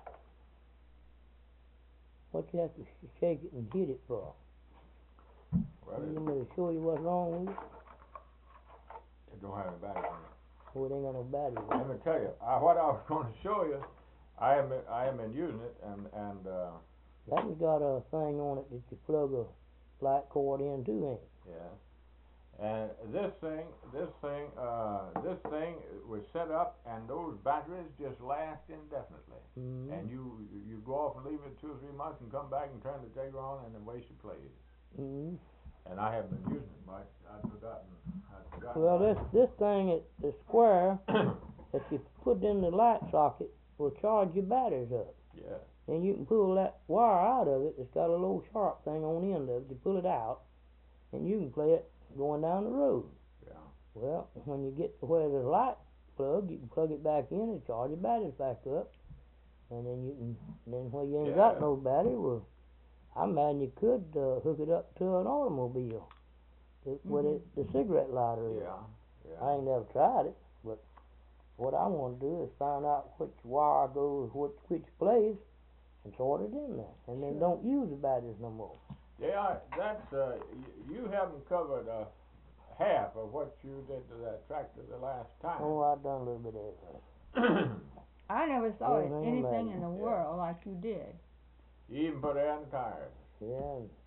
What you have to sh- shake it and hit it for? Well, You it, want me to show you what's wrong with it? it don't have any battery in it. Oh, it ain't got no battery in Let it. me tell you, I, what I was going to show you, I have been, I have been using it, and and uh, That one's got a thing on it that you plug a light cord into, ain't it? yeah. And this thing, this thing, uh, this thing was set up, and those batteries just last indefinitely. Mm-hmm. And you you go off and leave it two or three months, and come back and turn the taker on, and away she plays. Mm-hmm. And I haven't been using it much. I'd forgotten. I'd forgotten. Well, about this this thing, it, the square that you put in the light socket will charge your batteries up. Yeah. And you can pull that wire out of it. It's got a little sharp thing on the end of it. You pull it out, and you can play it going down the road. Yeah. Well, when you get to where the light plug, you can plug it back in and charge your batteries back up. And then you can, then when you ain't Yeah. got no battery, well, I imagine you could uh, hook it up to an automobile it, with it, the cigarette lighter is. Yeah, yeah. I ain't never tried it, but what I wanna do is find out which wire goes which, which place and sort it in there, and then Sure. don't use the batteries no more. They are, that's, uh, you, you haven't covered, uh, half of what you did to that tractor the last time. Oh, I done a little bit of everything. I never saw it, Everything anything about in the it. world like you did. You even put air in the tires. Yeah, and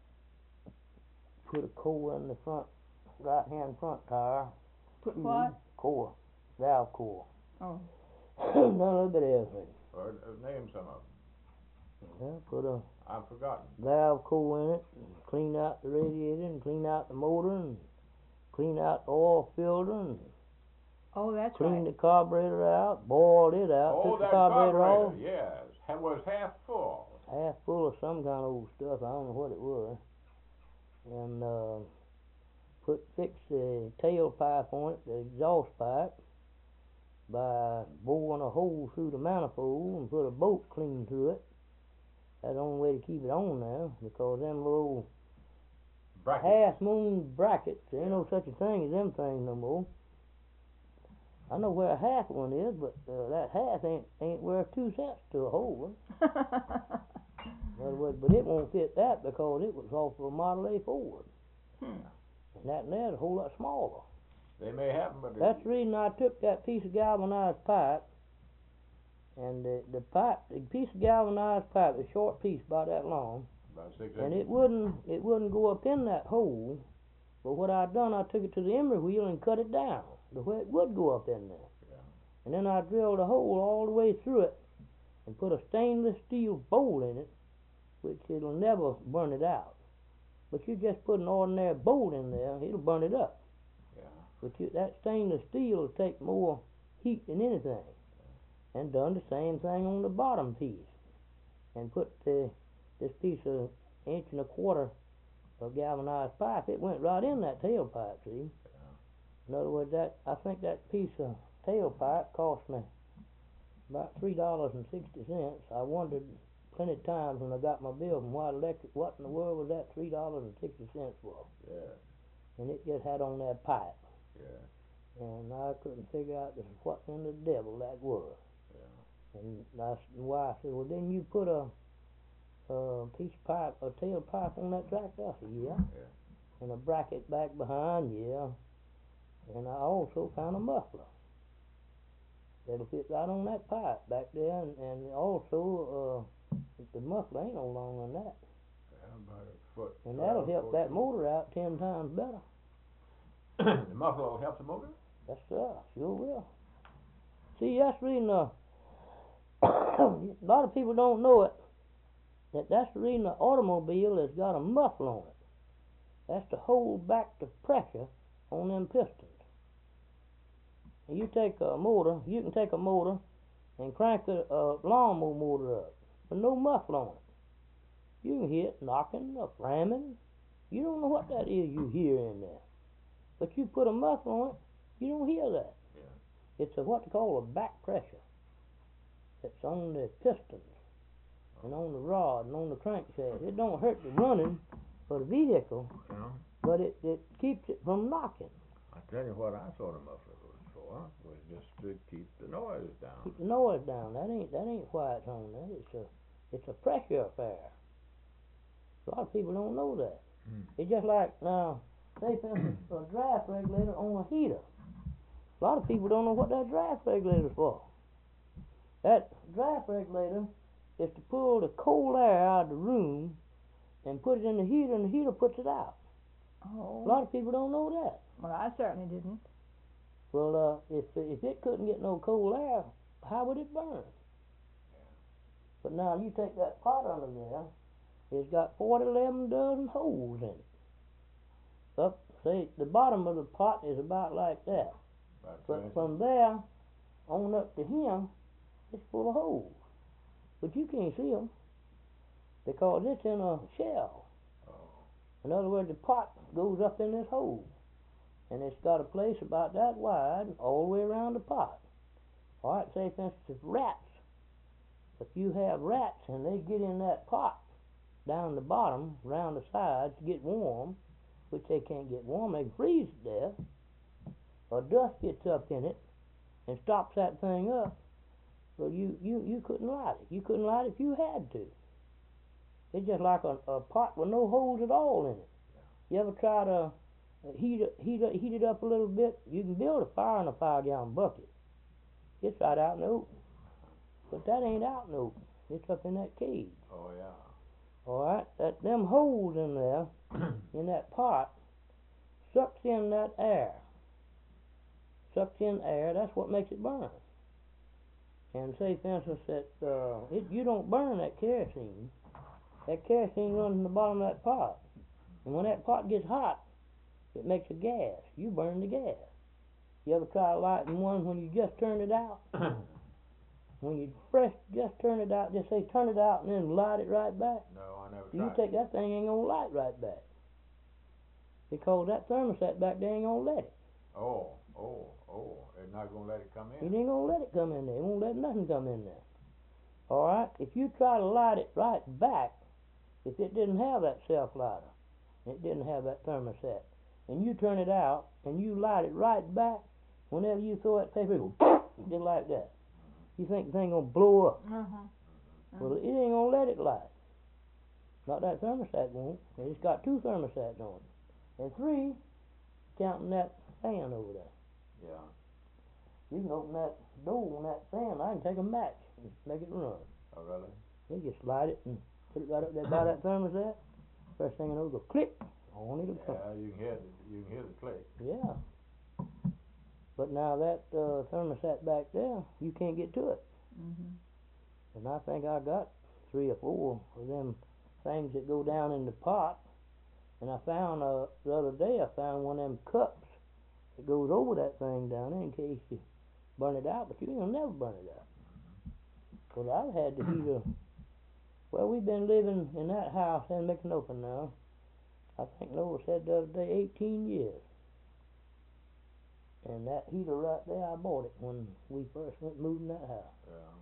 put a core in the front, right hand front tire. Put Mhm. what? Core, valve core. Oh. Done a little bit of everything. Or, uh, name some of them. Yeah, put a I've forgotten. valve core in it, and clean out the radiator, and clean out the motor, and clean out the oil filter, and Oh, that's clean right. the carburetor out, boiled it out, Oh, took the that carburetor carburetor, off, yes, ha- was half full. half full of some kind of old stuff, I don't know what it was, and uh, put fix the tailpipe on it, the exhaust pipe, by boring a hole through the manifold and put a bolt clean through it. That's the only way to keep it on now, because them little Bracket. half moon brackets, there ain't Yeah. no such a thing as them things no more. I know where a half one is, but uh, that half ain't ain't worth two cents to a whole one. In other words, but it won't fit that because it was off of a Model A Ford, Hmm. and that and that's a whole lot smaller. They may happen, but That's it, the reason I took that piece of galvanized pipe, and the the pipe, the piece of galvanized pipe, a short piece about that long, about six and inches. it wouldn't it wouldn't go up in that hole. But what I done, I took it to the emery wheel and cut it down the way it would go up in there. Yeah. And then I drilled a hole all the way through it, and put a stainless steel bolt in it, which it'll never burn it out. But you just put an ordinary bolt in there, it'll burn it up. Yeah. But you, that stainless steel will take more heat than anything. And done the same thing on the bottom piece, and put the, this piece of inch and a quarter of galvanized pipe. It went right in that tailpipe, see. In other words, that I think that piece of tailpipe cost me about three dollars and sixty cents. I wondered plenty of times when I got my bill from White Electric, what in the world was that three dollars and sixty cents for? Yeah. And it just had on that pipe, Yeah. and I couldn't figure out just what in the devil that was. Yeah. And my wife said, "Well, then you put a, a piece of pipe, a tailpipe on that tractor?" I said, "Yeah." Yeah. And a bracket back behind, yeah. And I also found a muffler that'll fit right on that pipe back there, and, and also uh, the muffler ain't no longer than that, Yeah, about a foot. and that'll twelve, help that fourteen. motor out ten times better. The muffler will help the motor? Yes, sir, sure will. See, that's the reason uh, a lot of people don't know it. That that's the reason the automobile has got a muffler on it. That's to hold back the pressure on them pistons. And you take a motor, you can take a motor and crank a, a lawnmower motor up with no muffler on it. You can hear it knocking or ramming. You don't know what that is you hear in there. But you put a muffler on it, you don't hear that. Yeah. It's a what they call a back pressure. It's on the pistons and on the rod and on the crankshaft. It don't hurt the running for the vehicle, Yeah. but it, it keeps it from knocking. I tell you what I thought a muffler was for, was just to keep the noise down. Keep the noise down. That ain't that ain't why it's on there. It's a it's a pressure affair. A lot of people don't know that. Hmm. It's just like now, say for instance, a draft regulator on a heater. A lot of people don't know what that draft regulator's for. That draft regulator is to pull the cold air out of the room and put it in the heater, and the heater puts it out. Oh. A lot of people don't know that. Well, I certainly didn't. Well, uh, if if it couldn't get no cold air, how would it burn? But now you take that pot under there, it's got forty, eleven dozen holes in it. Up, say, the bottom of the pot is about like that. About two But inches. from there on up to him, it's full of holes. But you can't see them because it's in a shell. Oh. In other words, the pot goes up in this hole, and it's got a place about that wide all the way around the pot. All right, say for instance, if rats, if you have rats and they get in that pot down the bottom, around the sides, get warm, which they can't get warm, they can freeze to death, or dust gets up in it and stops that thing up, well, you, you, you couldn't light it. You couldn't light it if you had to. It's just like a, a pot with no holes at all in it. You ever try to uh, heat it, heat it, heat it up a little bit? You can build a fire in a five gallon bucket. It's right out in the open. But that ain't out in the open. It's up in that cage. Oh, yeah. Alright? That them holes in there, in that pot, sucks in that air. Sucks in air, that's what makes it burn. And say, for instance, that uh, it, you don't burn that kerosene. That kerosene runs in the bottom of that pot. And when that pot gets hot, it makes a gas. You burn the gas. You ever try lighting one when you just turned it out? When you fresh just turn it out, just say turn it out and then light it right back. No, I never You tried. take that thing, ain't gonna light right back. Because that thermostat back there ain't gonna let it. Oh, oh, oh, they're not gonna let it come It in? ain't gonna let it come in there. It won't let nothing come in there. Alright? If you try to light it right back, if it didn't have that self lighter, it didn't have that thermostat, and you turn it out and you light it right back, whenever you throw that paper, it go just like that. You think the thing gonna blow up? Uh-huh. Well, it ain't gonna let it light. Not that thermostat won't. It's got two thermostats on it, and three, counting that fan over there. Yeah. You can open that door on that fan. I can take a match and make it run. Oh, really? You just light it and put it right up there by that thermostat. First thing you know, it'll go click. On it'll come. Yeah, you can hear the, you can hear the click. Yeah. But now that uh, thermostat back there, you can't get to it. Mhm. And I think I got three or four of them things that go down in the pot. And I found uh, the other day, I found one of them cups that goes over that thing down there in case you burn it out, but you ain't gonna never burn it out. Cause I've had the heater. Well, we've been living in that house in McNopen now. I think Noah said the other day, eighteen years. And that heater right there, I bought it when we first went moving that house.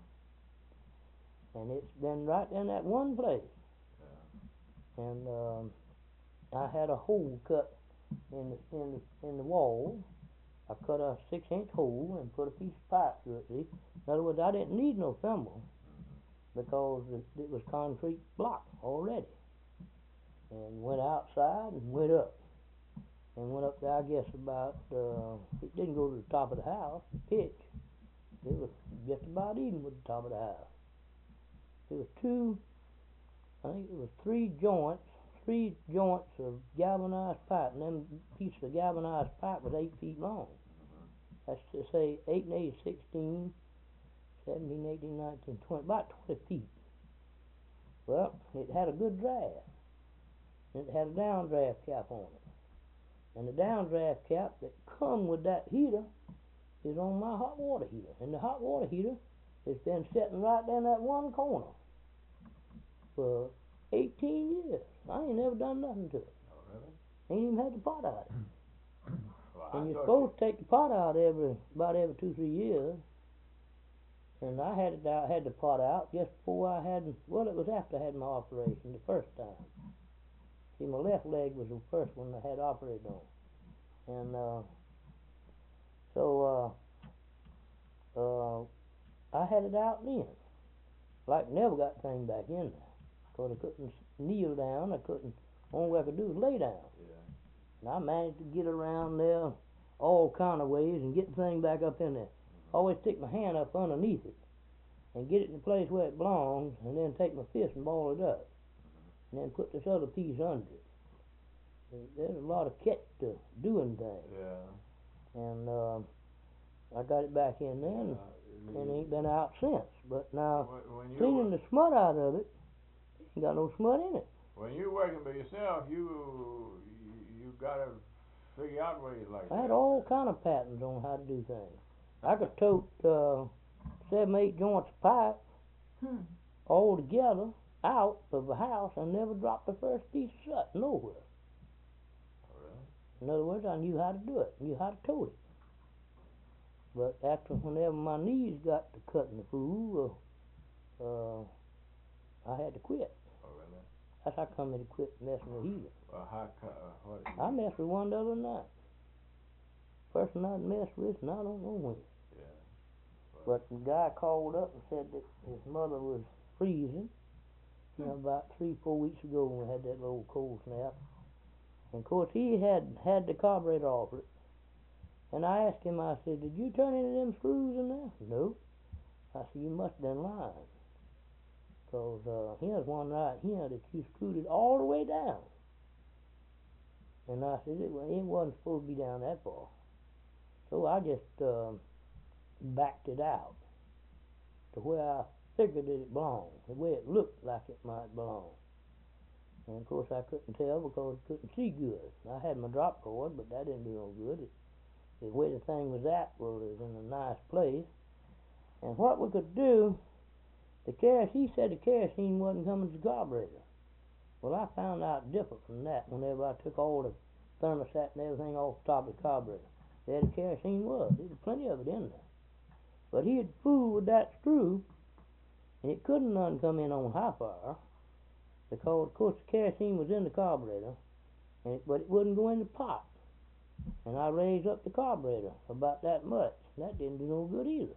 Yeah. And it's been right in that one place. Yeah. And um, I had a hole cut in the in the in the wall. I cut a six inch hole and put a piece of pipe through it. See, in other words, I didn't need no thimble because it, it was concrete block already. And went outside and went up. And went up there, I guess about, uh, it didn't go to the top of the house, the pitch. It was just about even with the top of the house. It was two, I think it was three joints, three joints of galvanized pipe, and them pieces of galvanized pipe was eight feet long. That's to say, eight and eight, sixteen, seventeen, eighteen, nineteen, twenty, about twenty feet. Well, it had a good draft. And it had a downdraft cap on it. And the downdraft cap that come with that heater is on my hot water heater. And the hot water heater has been sitting right in that one corner for eighteen years. I ain't never done nothing to it. Oh, really? Ain't even had the pot out of it. Well, And I you're thought supposed to take the pot out every, about every two, three years. And I had it out, had the pot out just before I had, well, it was after I had my operation the first time. See, my left leg was the first one I had operated on. And, uh, so, uh, uh, I had it out then. Like, never got thing back in there. Cause I couldn't kneel down, I couldn't, only way I could do was lay down. Yeah. And I managed to get around there all kind of ways and get the thing back up in there. Always stick my hand up underneath it and get it in the place where it belongs, and then take my fist and ball it up. And then put this other piece under it. There's a lot of catch to doing things. Yeah. And uh, I got it back in there, and, Uh, and it ain't been out since. But now, when, when you cleaning were- the smut out of it, ain't got no smut in it. when you working by yourself, you you, you gotta figure out ways like I that. had all kind of patterns on how to do things. I could tote uh, seven, eight joints of pipe Hmm. all together out of the house and never drop the first piece of soot nowhere. Oh, really? In other words, I knew how to do it, knew how to tote it. But after, whenever my knees got to cutting the fool, uh, uh, I had to quit. Oh, really? That's how come it quit messing with heater. Well, how co- uh, what? do you- I messed with one the other night. Person I'd messed with, and I don't know when. Yeah. But the guy called up and said that his mother was freezing. You know, about three, four weeks ago when we had that little cold snap. And of course he had had the carburetor off it. And I asked him, I said, did you turn any of them screws in there? No. I said, you must have been lying. Cause uh, here's one right here that you screwed it all the way down. And I said, it, it wasn't supposed to be down that far. So I just uh, backed it out to where I figured that it belonged, the way it looked like it might belong. And of course I couldn't tell because I couldn't see good. I had my drop cord, but that didn't do no good. It, the way the thing was at, well, it was in a nice place. And what we could do, the kerosene, he said the kerosene wasn't coming to the carburetor. Well, I found out different from that whenever I took all the thermostat and everything off the top of the carburetor. There the kerosene was. There was plenty of it in there. But he had fooled with that screw, and it couldn't none come in on high fire, because of course the kerosene was in the carburetor, and it, but it wouldn't go in the pot. And I raised up the carburetor about that much. That didn't do no good either.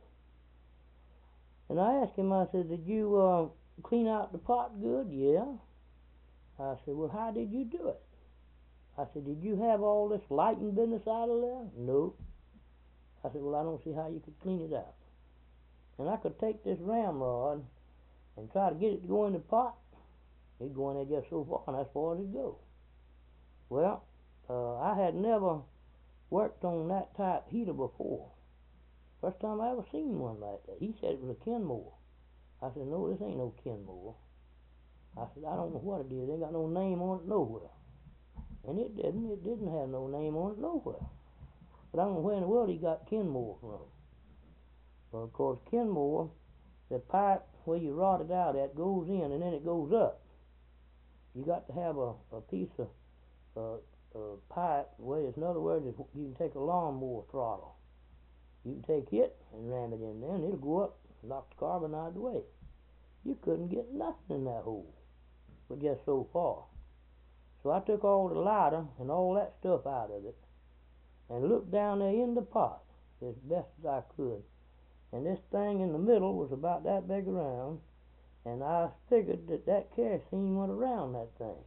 And I asked him, I said, did you uh, clean out the pot good? Yeah. I said, well, how did you do it? I said, did you have all this lighting business out of there? No. I said, well, I don't see how you could clean it out. And I could take this ramrod and try to get it to go in the pot. It'd go in there just so far, and that's as far as it'd go. Well, uh, I had never worked on that type heater before. First time I ever seen one like that. He said it was a Kenmore. I said, no, this ain't no Kenmore. I said, I don't know what it is. It ain't got no name on it nowhere. And it didn't. It didn't have no name on it nowhere. But I don't know where in the world he got Kenmore from. Well, of course, Kenmore, the pipe where you rod it out at goes in and then it goes up. You got to have a, a piece of uh, uh, pipe where, in other words, if you can take a lawnmower throttle. You can take it and ram it in there and it'll go up and knock the carbon out of the way. You couldn't get nothing in that hole, but just so far. So I took all the lighter and all that stuff out of it and looked down there in the pot as best as I could. And this thing in the middle was about that big around, and I figured that that kerosene went around that thing.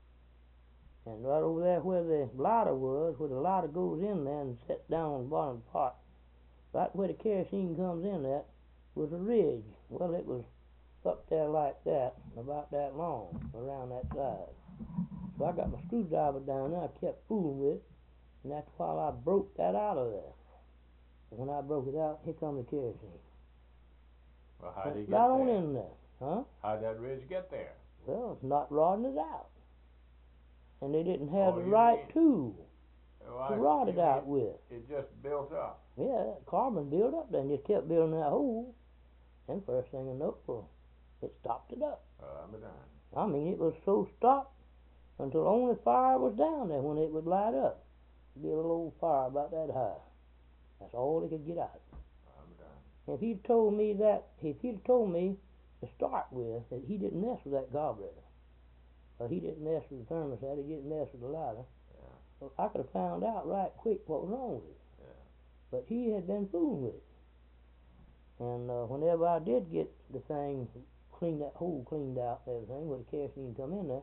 And right over there where the lighter was, where the lighter goes in there and sets down on the bottom of the pot, right where the kerosene comes in at, was a ridge. Well, it was up there like that, about that long, around that side. So I got my screwdriver down there, I kept fooling with it, and that's while I broke that out of there. And when I broke it out, here come the kerosene. Well, how did he get Right on there? in there, huh? How'd that ridge get there? Well, it's not rodding it out. And they didn't have Oh, the you right mean- tool Well, to I- rod you it out mean with. It just built up. Yeah, that carbon built up there and just kept building that hole. And first thing I know, well, it stopped it up. Uh, I'm done. I mean, it was so stopped until only fire was down there when it would light up. It'd be a little old fire about that high. That's all they could get out. I'm done. If he'd told me that, if he'd told me to start with that he didn't mess with that carburetor, or he didn't mess with the thermostat, he didn't mess with the lighter, Yeah. well, I could have found out right quick what was wrong with it. Yeah. But he had been fooling with it. And uh, whenever I did get the thing cleaned, that hole cleaned out and everything, where the kerosene come in there,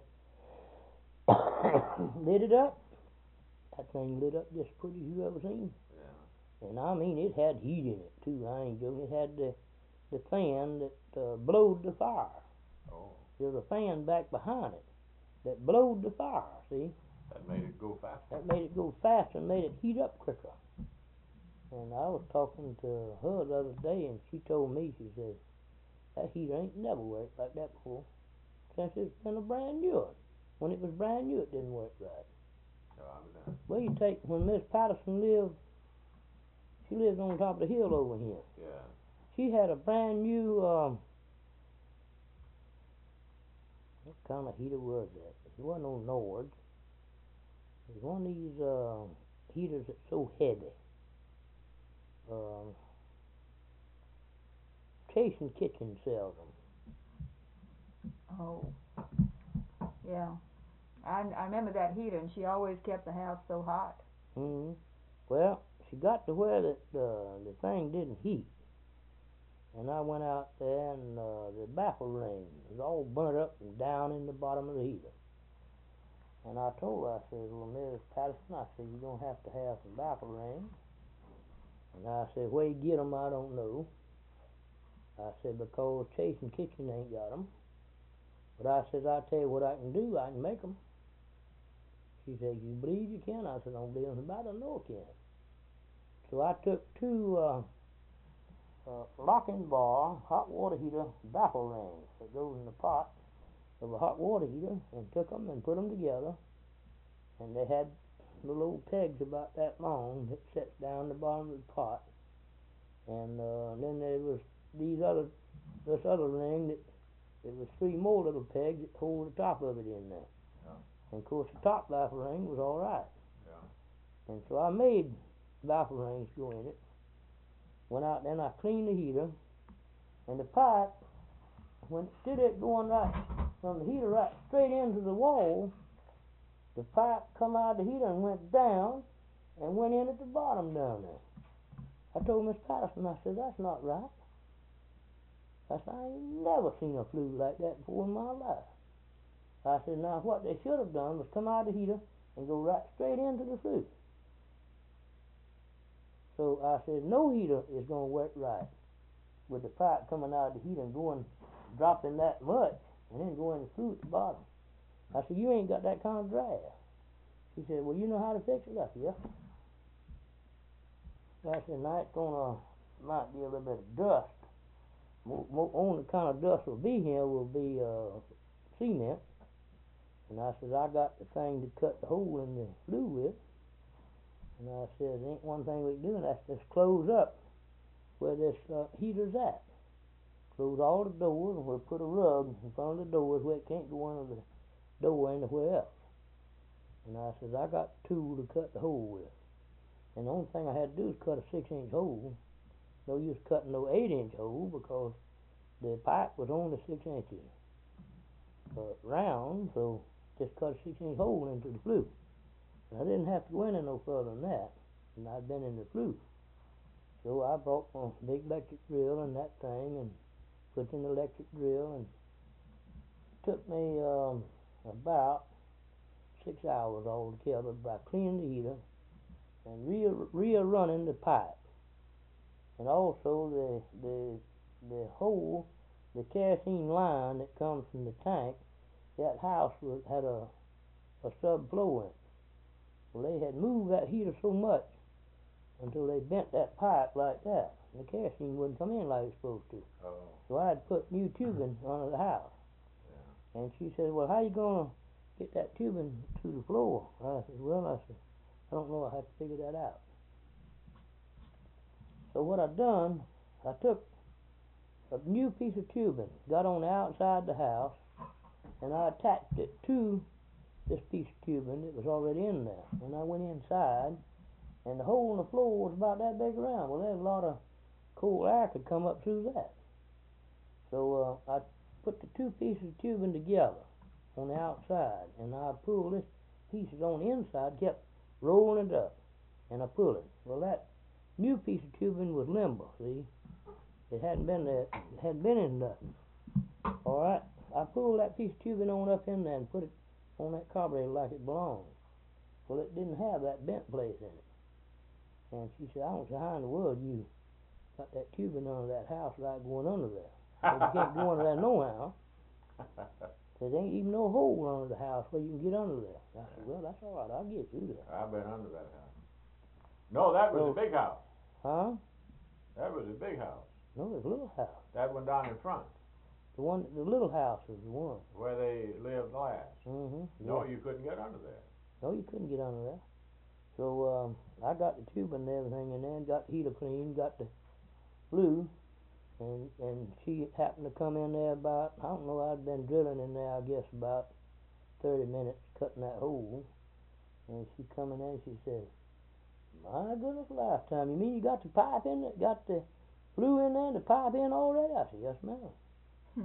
lit it up, that thing lit up just pretty as you ever seen. Yeah. And I mean, it had heat in it too. I ain't joking. It had the the fan that uh, blowed the fire. Oh, There's a fan back behind it that blowed the fire. See, that made it go faster. that made it go faster and made it heat up quicker. And I was talking to her the other day, and she told me, she said, that heater ain't never worked like that before since it's been a brand new one. When it was brand new, it didn't work right. Oh, I'm done. Well, you take when Miss Patterson lived, she lived on top of the hill over here. Yeah. She had a brand new, um, what kind of heater was that? It wasn't no Nord. It was one of these uh, heaters that's so heavy. Um, Chase and Kitchen sells them. Oh. Yeah. I, I remember that heater, and she always kept the house so hot. Mm-hmm. Well, she got to where the, the, the thing didn't heat. And I went out there, and uh, the baffle ring was all burnt up and down in the bottom of the heater. And I told her, I said, well, Miss Patterson, I said, you're going to have to have some baffle rings. And I said, where you get 'em, I don't know. I said, because Chase and Kitchen ain't got 'em. But I said, I'll tell you what I can do, I can make 'em. She said, you believe you can? I said, I don't believe anything about it, I know I can. So I took two uh, uh, locking bar hot water heater baffle rings that goes in the pot of a hot water heater, and took 'em and put 'em together. And they had little old pegs about that long that sets down the bottom of the pot. And uh, then there was these other, this other ring that there was three more little pegs that hold the top of it in there. Yeah. And of course the top baffle ring was all right. Yeah. And so I made baffle rings go in it. Went out, then I cleaned the heater, and the pipe, when instead of it going right from the heater right straight into the wall, the pipe come out of the heater and went down and went in at the bottom down there. I told Miss Patterson, I said, that's not right. I said, I ain't never seen a flue like that before in my life. I said, now what they should have done was come out of the heater and go right straight into the flue. So I said, no heater is going to work right with the pipe coming out of the heater and going, dropping that much, and then going the flue at the bottom. I said, you ain't got that kind of draft. She said, well, you know how to fix it? I said, yeah. I said, now it's gonna, might be a little bit of dust. Mo mo only kind of dust will be here will be uh, cement. And I said, I got the thing to cut the hole in the flue with. And I said, there ain't one thing we can do, and that's just close up where this uh, heater's at. Close all the doors, and we'll put a rug in front of the doors where it can't go under the door anywhere else. And I said, I got the tool to cut the hole with. And the only thing I had to do is cut a six inch hole. No use cutting no eight inch hole because the pipe was only six inches uh, round, so just cut a six inch hole into the flue. And I didn't have to go in there no further than that, and I'd been in the flue. So I brought my big electric drill and that thing and put in the electric drill, and it took me um, about six hours altogether by cleaning the heater and re re-running the pipe, and also the the the hole, the kerosene line that comes from the tank. That house was, had a a subflow in it. Well, they had moved that heater so much until they bent that pipe like that, and the kerosene wouldn't come in like it's supposed to. Oh. So I had to put new tubing under the house. Yeah. And she said, well, how you gonna get that tubing to the floor? I said, well, I said, I don't know, I have to figure that out. So what I done, I took a new piece of tubing, got on the outside the house, and I attached it to this piece of tubing that was already in there. And I went inside, and the hole in the floor was about that big around. Well, there's a lot of cold air could come up through that. So uh, I put the two pieces of tubing together on the outside, and I pulled this pieces on the inside, kept rolling it up, and I pulled it. Well, that new piece of tubing was limber, see? It hadn't been there, it hadn't been in nothing. All right, I pulled that piece of tubing on up in there and put it on that carburetor like it belonged. Well, it didn't have that bent place in it. And she said, I don't see how in the world you got that tubing under that house without going under there. Well, you can't go under there nohow. There ain't even no hole under the house where you can get under there. I said, well, that's all right, I'll get through there. I've been under that house. No, that was So, a big house. Huh? That was a big house. No, it's a little house. That one down in front, The one, the little house was the one. where they lived last. Mm-hmm. No, Yeah. you couldn't get under there. No, you couldn't get under there. So um, I got the tubing and everything in there, and got the heater clean, got the flue, and and she happened to come in there about, I don't know, I'd been drilling in there, I guess about thirty minutes, cutting that hole, and she come in there and she said, my goodness, lifetime, you mean you got the pipe in it, got the flue in there, the pipe in already? I said, yes, ma'am. Hmm.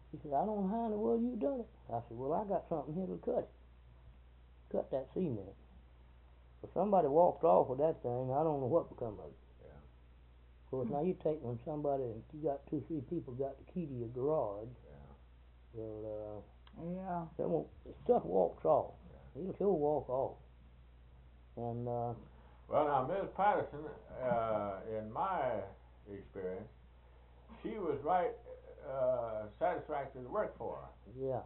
He said, I don't know how in the world you done it. I said, well, I got something here to cut it. Cut that cement. Well, somebody walked off with that thing. I don't know what become of it. Yeah. Of course, now you take when somebody, you got two, three people got the key to your garage. Yeah. Well, uh, Yeah. that won't, stuff walks off. It'll sure walk off. And, uh, Well, now, Miss Patterson, uh, in my experience, she was right, uh, satisfactory to work for. yeah.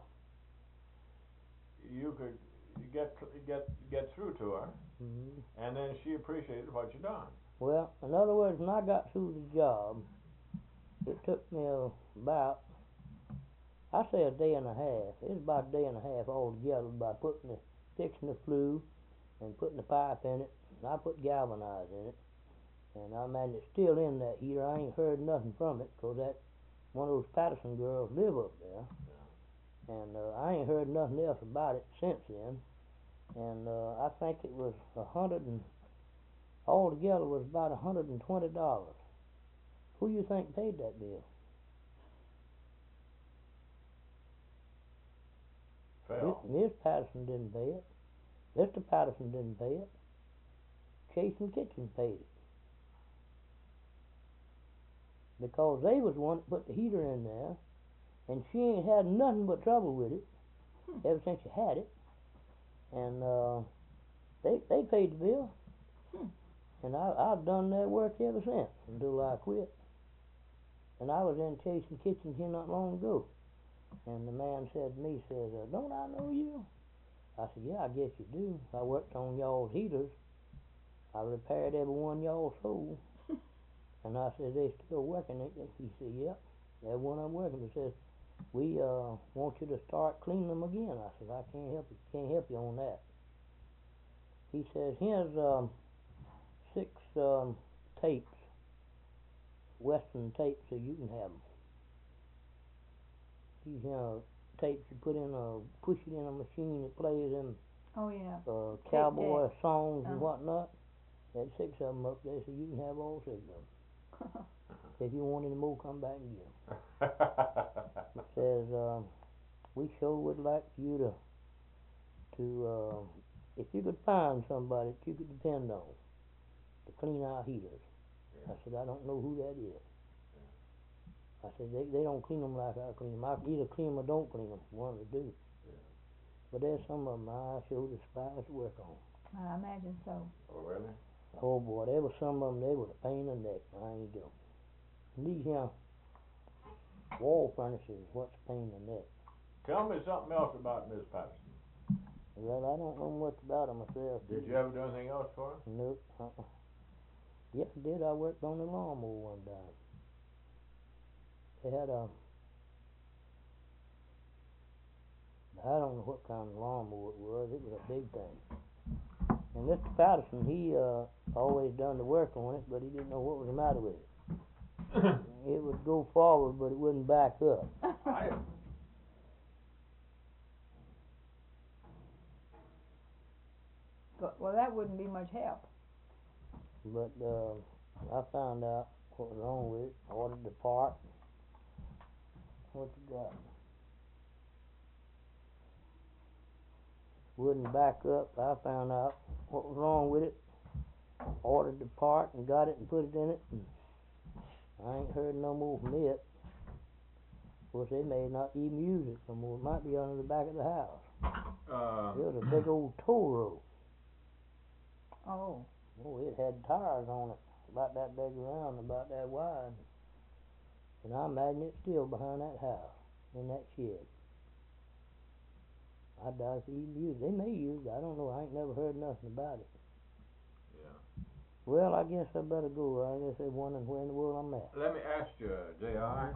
You could get, get, get through to her, Mm-hmm. and then she appreciated what you done. Well, in other words, when I got through the job, it took me uh, about, I say a day and a half. It was about a day and a half altogether by putting the, fixing the flue and putting the pipe in it. And I put galvanized in it. And I imagine it's still in that heater. I ain't heard nothing from it, 'cause that, one of those Patterson girls live up there. Yeah. And uh, I ain't heard nothing else about it since then. And uh, I think it was a hundred and, altogether was about a hundred and twenty dollars. Who you think paid that bill? Phil. Miss Patterson didn't pay it. Mister Patterson didn't pay it. Chase and Kitchen paid it. Because they was the one that put the heater in there, and she ain't had nothing but trouble with it ever since she had it. And uh, they they paid the bill. Hmm. And I I've done that work ever since until I quit. And I was in Chase and Kitchen here not long ago. And the man said to me, says, uh, don't I know you? I said, yeah, I guess you do. I worked on y'all's heaters. I repaired every one y'all sold. And I said, they still working, ain't they? He said, yep, every one of them working. He says, we uh want you to start cleaning them again. I said, I can't help you, can't help you on that. He says, here's um six um tapes, Western tapes, so you can have them. These, you know, tapes you put in a, push it in a machine that plays them Oh, yeah. uh, Tape cowboy deck. songs and Uh-huh. whatnot. There's six of them up there, so you can have all six of them. If you want any more, come back and get them. It says, um, we sure would like you to, to, uh, if you could find somebody that you could depend on to clean our heaters. Yeah. I said, I don't know who that is. I said, they, they don't clean them like I clean them. I either clean them or don't clean them, one of the two. Yeah. But there's some of them I sure despise to work on. I imagine so. Oh, really? Oh boy, there was some of them, they was a pain in the neck. I ain't doing. And these here wall furnaces, what's a pain in the neck? Tell me something else about Miss Patterson. Well, I don't know much about her myself. Did you ever do anything else for her? Nope. Uh-uh. Yes, I did. I worked on the lawnmower one time. They had a, I don't know what kind of lawnmower it was. It was a big thing. And Mister Patterson, he uh always done the work on it, but he didn't know what was the matter with it. It would go forward, but it wouldn't back up. I, Go- Well, that wouldn't be much help. But uh, I found out what was wrong with it. Ordered the part. What you got? Wouldn't back up. I found out what was wrong with it. Ordered the part and got it and put it in it. And I ain't heard no more from it. Of course, they may not even use it no more. It might be under the back of the house. uh, It was a big old tow road. Oh. Oh, it had tires on it, about that big around, about that wide. And I imagine it's still behind that house, in that shed. I doubt if they even use it. They may use it, I don't know, I ain't never heard nothing about it. yeah. Well, I guess I better go. I guess they're wondering where in the world I'm at. Let me ask you, J R.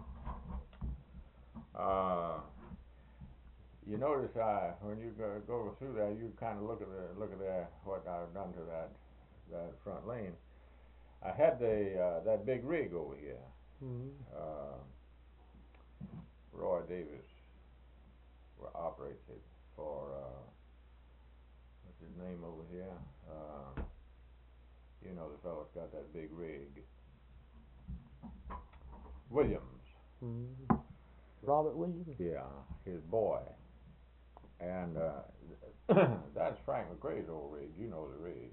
Uh, you notice I, when you go, go through there, you kind of look at the, look at the, what I've done to that, that front lane. I had the, uh, that big rig over here. Mm-hmm. Uh, Roy Davis operates it for, uh, what's his name over here? Uh, you know the fellow's got that big rig. Williams. Mm-hmm. Robert Williams? Yeah, his boy. And, uh, that's Frank McRae's old rig, you know the rig.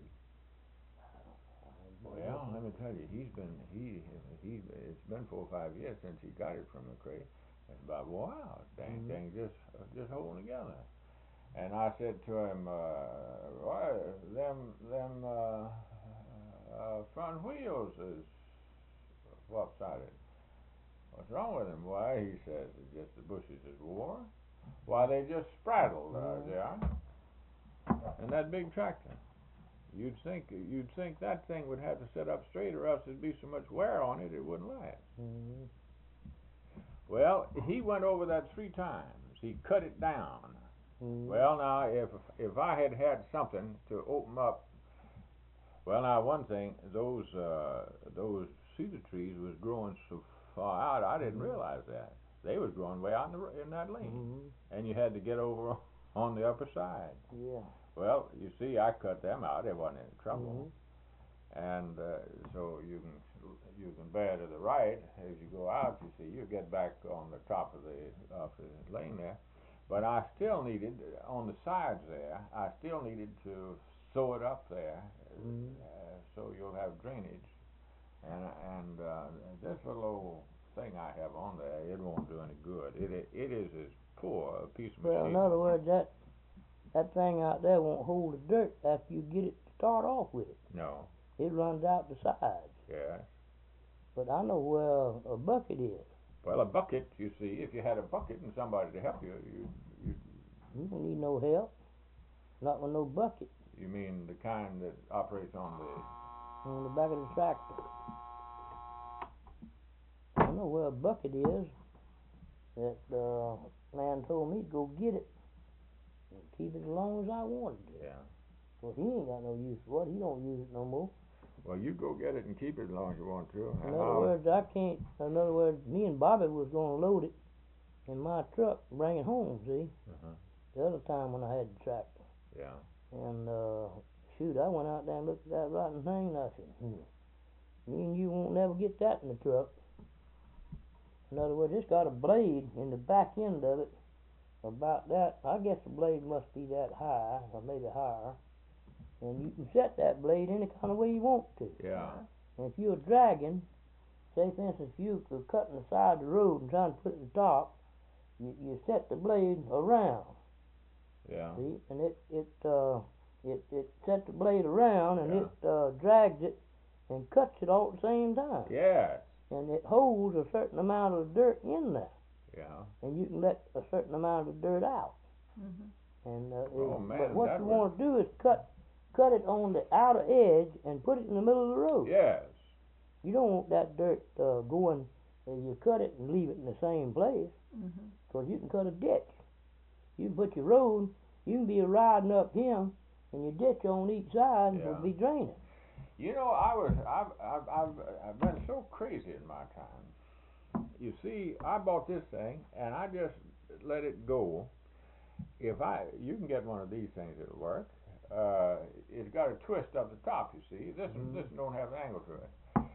Well, let me tell you, he's been, he, he, it's been four or five years since he got it from McRae. And about, wow, dang, Mhm. dang, just, uh, just holding together. And I said to him, uh, why, them, them, uh, uh, front wheels is lopsided. What's wrong with them? Why, he says, it's just the bushes is wore. Why, they just spraddled, uh, Mhm. they are. And that big tractor. You'd think, you'd think that thing would have to sit up straight, or else there'd be so much wear on it, it wouldn't last. Mhm. Well, he went over that three times. He cut it down. Mhm. Well, now, if if I had had something to open up, well, now one thing, those uh, those cedar trees was growing so far out, I didn't Mhm. realize that they was growing way out in, the, in that lane, Mhm. and you had to get over on the upper side. Yeah. Well, you see, I cut them out. They wasn't any trouble, Mhm. and uh, so you can you can bear to the right as you go out. You see, you get back on the top of the of the lane there. But I still needed, on the sides there, I still needed to sew it up there, Mhm. uh, so you'll have drainage. And, and, uh, this little old thing I have on there, it won't do any good. It, it, it is as poor a piece of Well, machinery. in other words, that that thing out there won't hold the dirt after you get it to start off with it. No, It runs out the sides. yes. But I know where a bucket is. Well, a bucket, you see, if you had a bucket and somebody to help you, you, you, You don't need no help. Not with no bucket you mean the kind that operates on the, on the back of the tractor. I know where a bucket is. That uh, man told me to go get it and keep it as long as I wanted to. yeah. Well, he ain't got no use for it. He don't use it no more. Well, you go get it and keep it as long as you want to. In and other I'll- words, I can't. In other words, me and Bobby was gonna load it in my truck, and bring it home. See, Uh-huh. the other time when I had the tractor, Yeah. and uh, shoot, I went out there and looked at that rotten thing, and I said, hmm, me and you won't never get that in the truck. In other words, it's got a blade in the back end of it, about that. I guess the blade must be that high, or maybe higher. And you can set that blade any kind of way you want to. Yeah. And if you're dragging, say for instance, if you were cutting the side of the road and trying to put it at the top, you, you set the blade around, Yeah. see, and it it uh it it set the blade around, and Yeah. it uh drags it and cuts it all at the same time, Yes. and it holds a certain amount of dirt in there, Yeah. and you can let a certain amount of dirt out. Mhm. And uh, Oh, it, man, but what that you would- want to do is cut cut it on the outer edge and put it in the middle of the road. Yes. You don't want that dirt uh, going. Uh, you cut it and leave it in the same place, Mhm. because you can cut a ditch. You can put your road. You can be riding up him, and your ditch on each side Yeah. will be draining. You know, I was I've I've I've I've been so crazy in my time. You see, I bought this thing and I just let it go. If I you can get one of these things that'll work. Uh, it's got a twist up the top. You see, this one Mhm. this one don't have an angle to it.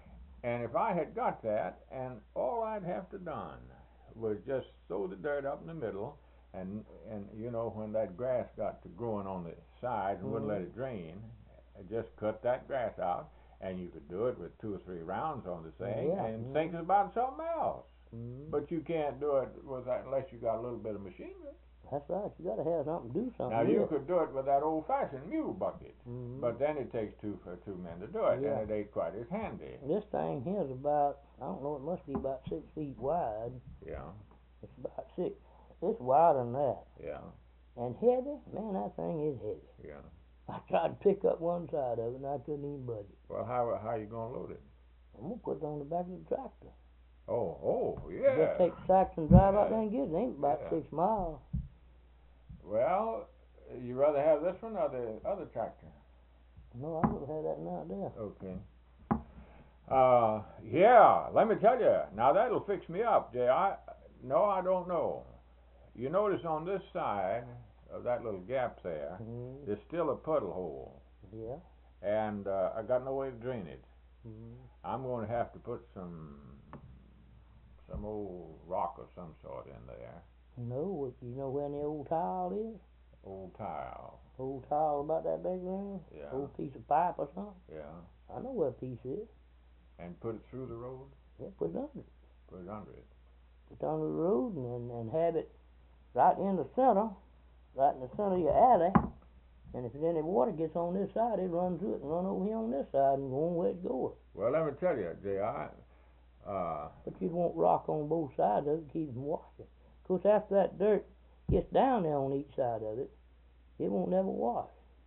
And if I had got that, and all I'd have to done was just throw the dirt up in the middle, and and you know when that grass got to growing on the sides and wouldn't let Mhm. it drain, I just cut that grass out, and you could do it with two or three rounds on the thing, Yeah, and mhm. think about something else. Mhm. But you can't do it with that unless you got a little bit of machinery. That's right. You got to have something to do something Now with you it. could do it with that old-fashioned mule bucket, Mhm. but then it takes two for two men to do it, Yeah. and it ain't quite as handy. This thing here is about, I don't know, it must be about six feet wide. Yeah, It's about six. It's wider than that. yeah, And heavy? Man, that thing is heavy. yeah. I tried to pick up one side of it, and I couldn't even budge it. Well, how how you gonna load it? I'm going to put it on the back of the tractor. Oh, oh, yeah. Just take the tractor and drive out Yeah. there and get it. It ain't about Yeah. six miles. Well, you rather have this one or the other tractor? No, I would have had that one out there. Okay. Uh, yeah. Let me tell you. Now that'll fix me up, Jay. I no, I don't know. You notice on this side of that little gap there, Mm-hmm. there's still a puddle hole, Yeah. and uh, I got no way to drain it. Mm-hmm. I'm going to have to put some some old rock of some sort in there. No, you know where any old tile is? Old tile. Old tile about that big round? Yeah. Old piece of pipe or something? Yeah. I know where a piece is. And put it through the road? Yeah, put it under it. Put it under it. Put it under the road and, and, and have it right in the center, right in the center of your alley. And if any water gets on this side, it runs through it and run over here on this side and go on where it's going. Well, let me tell you, J R, uh, But you'd want rock on both sides of it to keep from washing. Of course, after that dirt gets down there on each side of it, it won't never wash.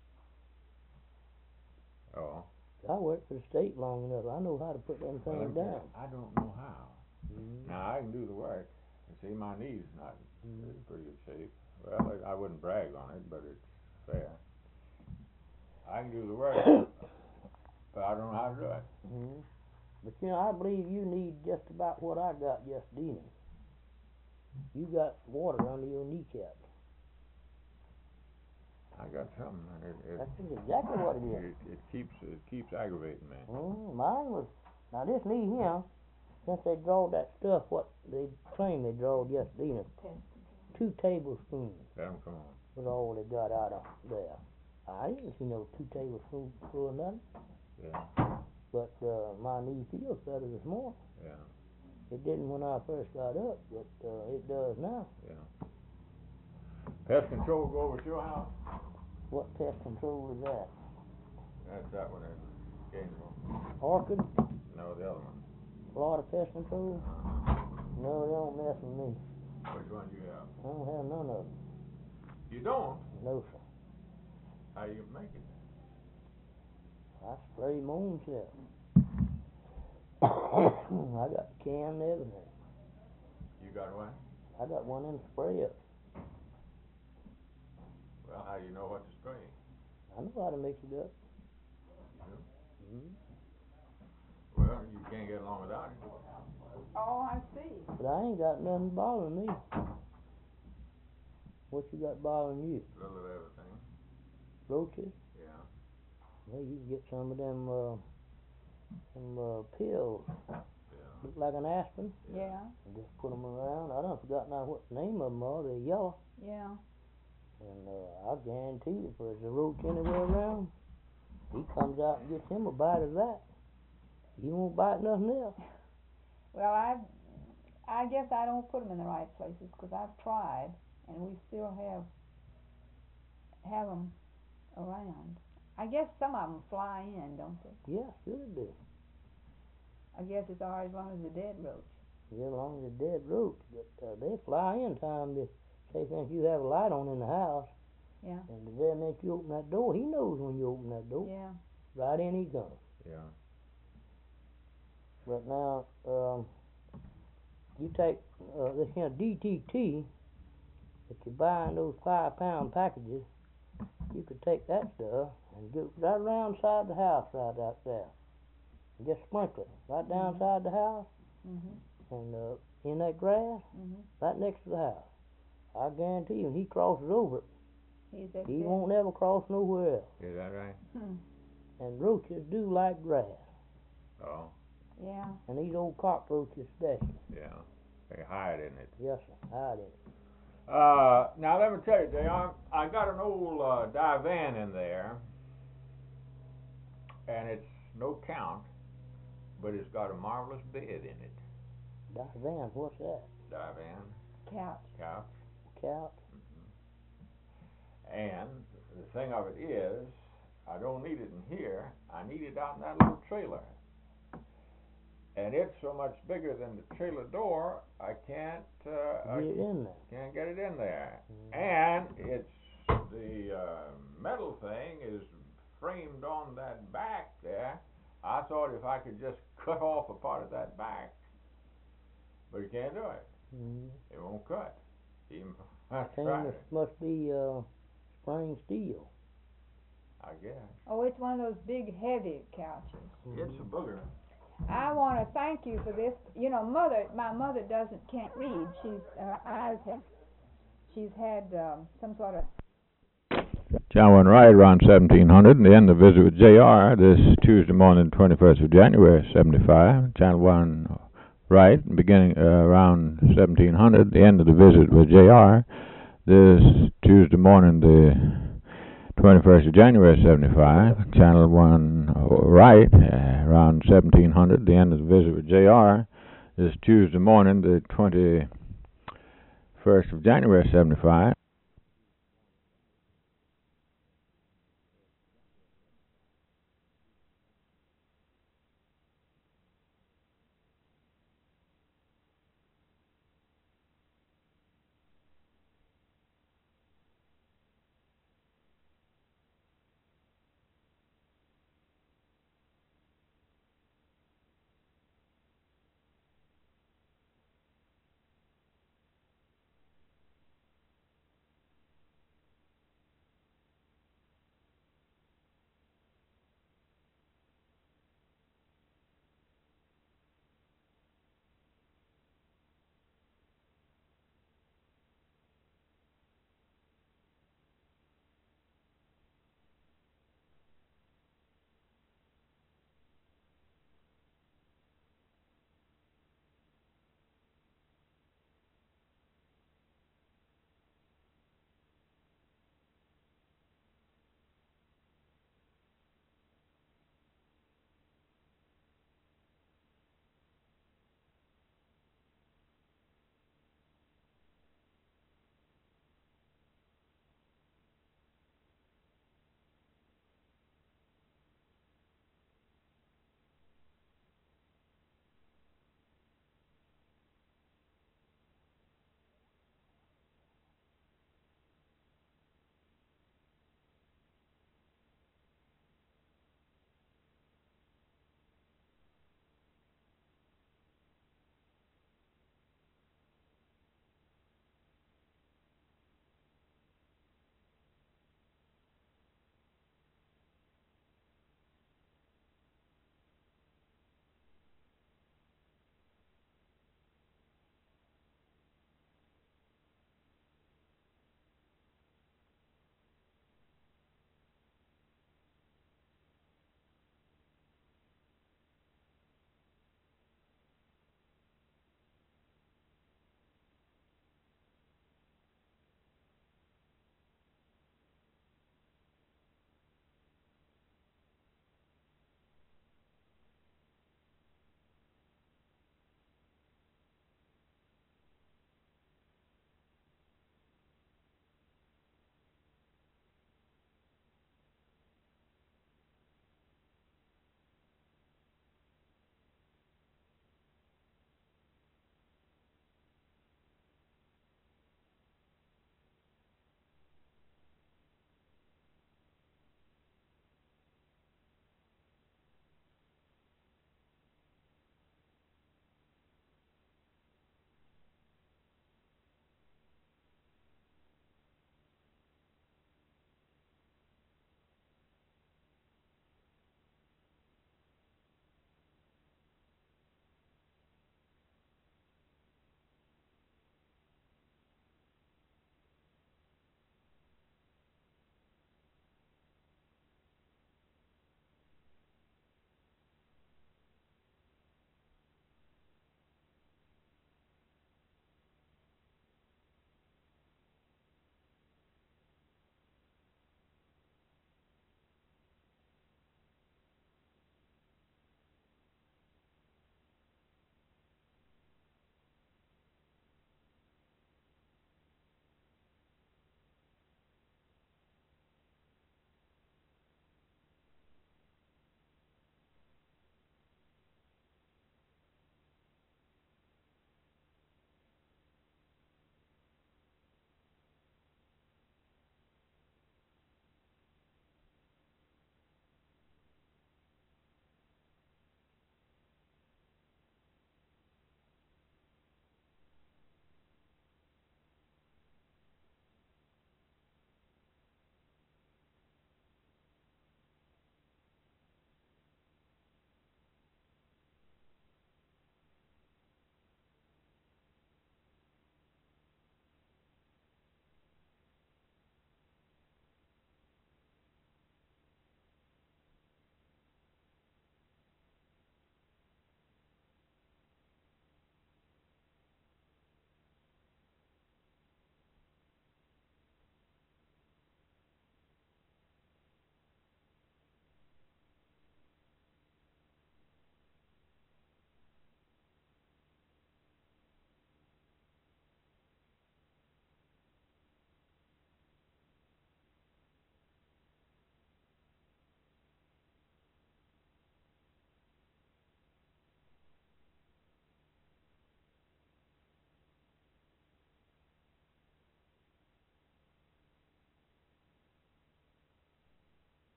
oh, I worked for the state long enough. I know how to put them well, let things me tell down. you, I don't know how. Mm-hmm. Now, I can do the work. You see, my knee's not Mm-hmm. in pretty good shape. Well, I, I wouldn't brag on it, but it's fair. I can do the work, but I don't know how to do it. Mm-hmm. But you know, I believe you need just about what I got just then. You got water under your kneecaps. I got something. It, it, That's exactly what it is. it, it keeps it keeps aggravating me. Mm, mine was, now this knee here, since they drawed that stuff, what they claim they drawed yesterday, two tablespoons Let 'em come on. was all they got out of there. I didn't see no two tablespoons full of nothing, Yeah, but uh, my knee feels better this morning. yeah, It didn't when I first got up, but uh, it does now. yeah. Pest control go over to your house? What pest control is that? That's that one in Gainesville. Orchid? No, the other one. Florida Pest Control? Uh-huh. No, they don't mess with me. Which one do you have? I don't have none of them. You don't? No, sir. How you make it? I spray my own self. I got the can and everything. You got one? I got one in sprayer. Well, how do you know what to spray? I know how to mix it up. You do? Mm-hmm. Well, you can't get along without it. Oh, I see. But I ain't got nothing bothering me. What you got bothering you? A little of everything. Roaches? Yeah. Well, you can get some of them, uh, them uh, pills. Yeah. Look like an aspirin. Yeah, And just put them around. I done forgot now what the name of them are. They're yellow. yeah. And uh, I guarantee if there's a roach anywhere around, he comes out and gets him a bite of that. He won't bite nothing else. Well, I, I guess I don't put them in the right places because I've tried, and we still have, have them around. I guess some of them fly in, don't they? Yeah, sure they do. I guess it's all right as long as they're dead roach. Yeah, as long as they're dead roach. But uh, they fly in time to, say, since you have a light on in the house, Yeah, and the very minute you open that door, he knows when you open that door. yeah. Right in he comes. Yeah. But now, um, you take uh, this here D T T that you buy in those five pound packages, you could take that stuff and go right around side the house right out there. And just sprinkle it right down Mhm. side the house Mhm. and uh, in that grass Mhm. right next to the house. I guarantee you, when he crosses over it, He's that he dead. won't ever cross nowhere else. Is that right? Hmm. And roaches do like grass. Oh, Yeah. And these old cockroaches especially. yeah. They hide in it. Yes, sir. Hide in it. Uh, now let me tell you, Jay, I got an old uh, divan in there, and it's no count, but it's got a marvelous bed in it. Divan, what's that? Divan, Couch. couch. Couch? And the thing of it is, I don't need it in here. I need it out in that little trailer. And it's so much bigger than the trailer door, I can't uh, I Get it in there. can't get it in there. Mm. And it's the uh, metal thing is framed on that back there. I thought if I could just cut off a part of that back, but you can't do it. Mm. It won't cut. Even if I Thing tried must, it, must be uh, spring steel. I guess. Oh, it's one of those big, heavy couches. It's a booger. I want to thank you for this. You know, mother, my mother doesn't can't read. She's uh, eyes have, she's had um, some sort of. John went right around seventeen hundred, and the end of Visit with J R this Tuesday morning, twenty-first of January, seventy-five. Channel one right, beginning uh, around seventeen hundred, the end of the visit with J R. This Tuesday morning, the twenty-first of January, seventy-five, channel one right, uh, around seventeen hundred, the end of the visit with J R. This Tuesday morning, the twenty-first of January, seventy-five.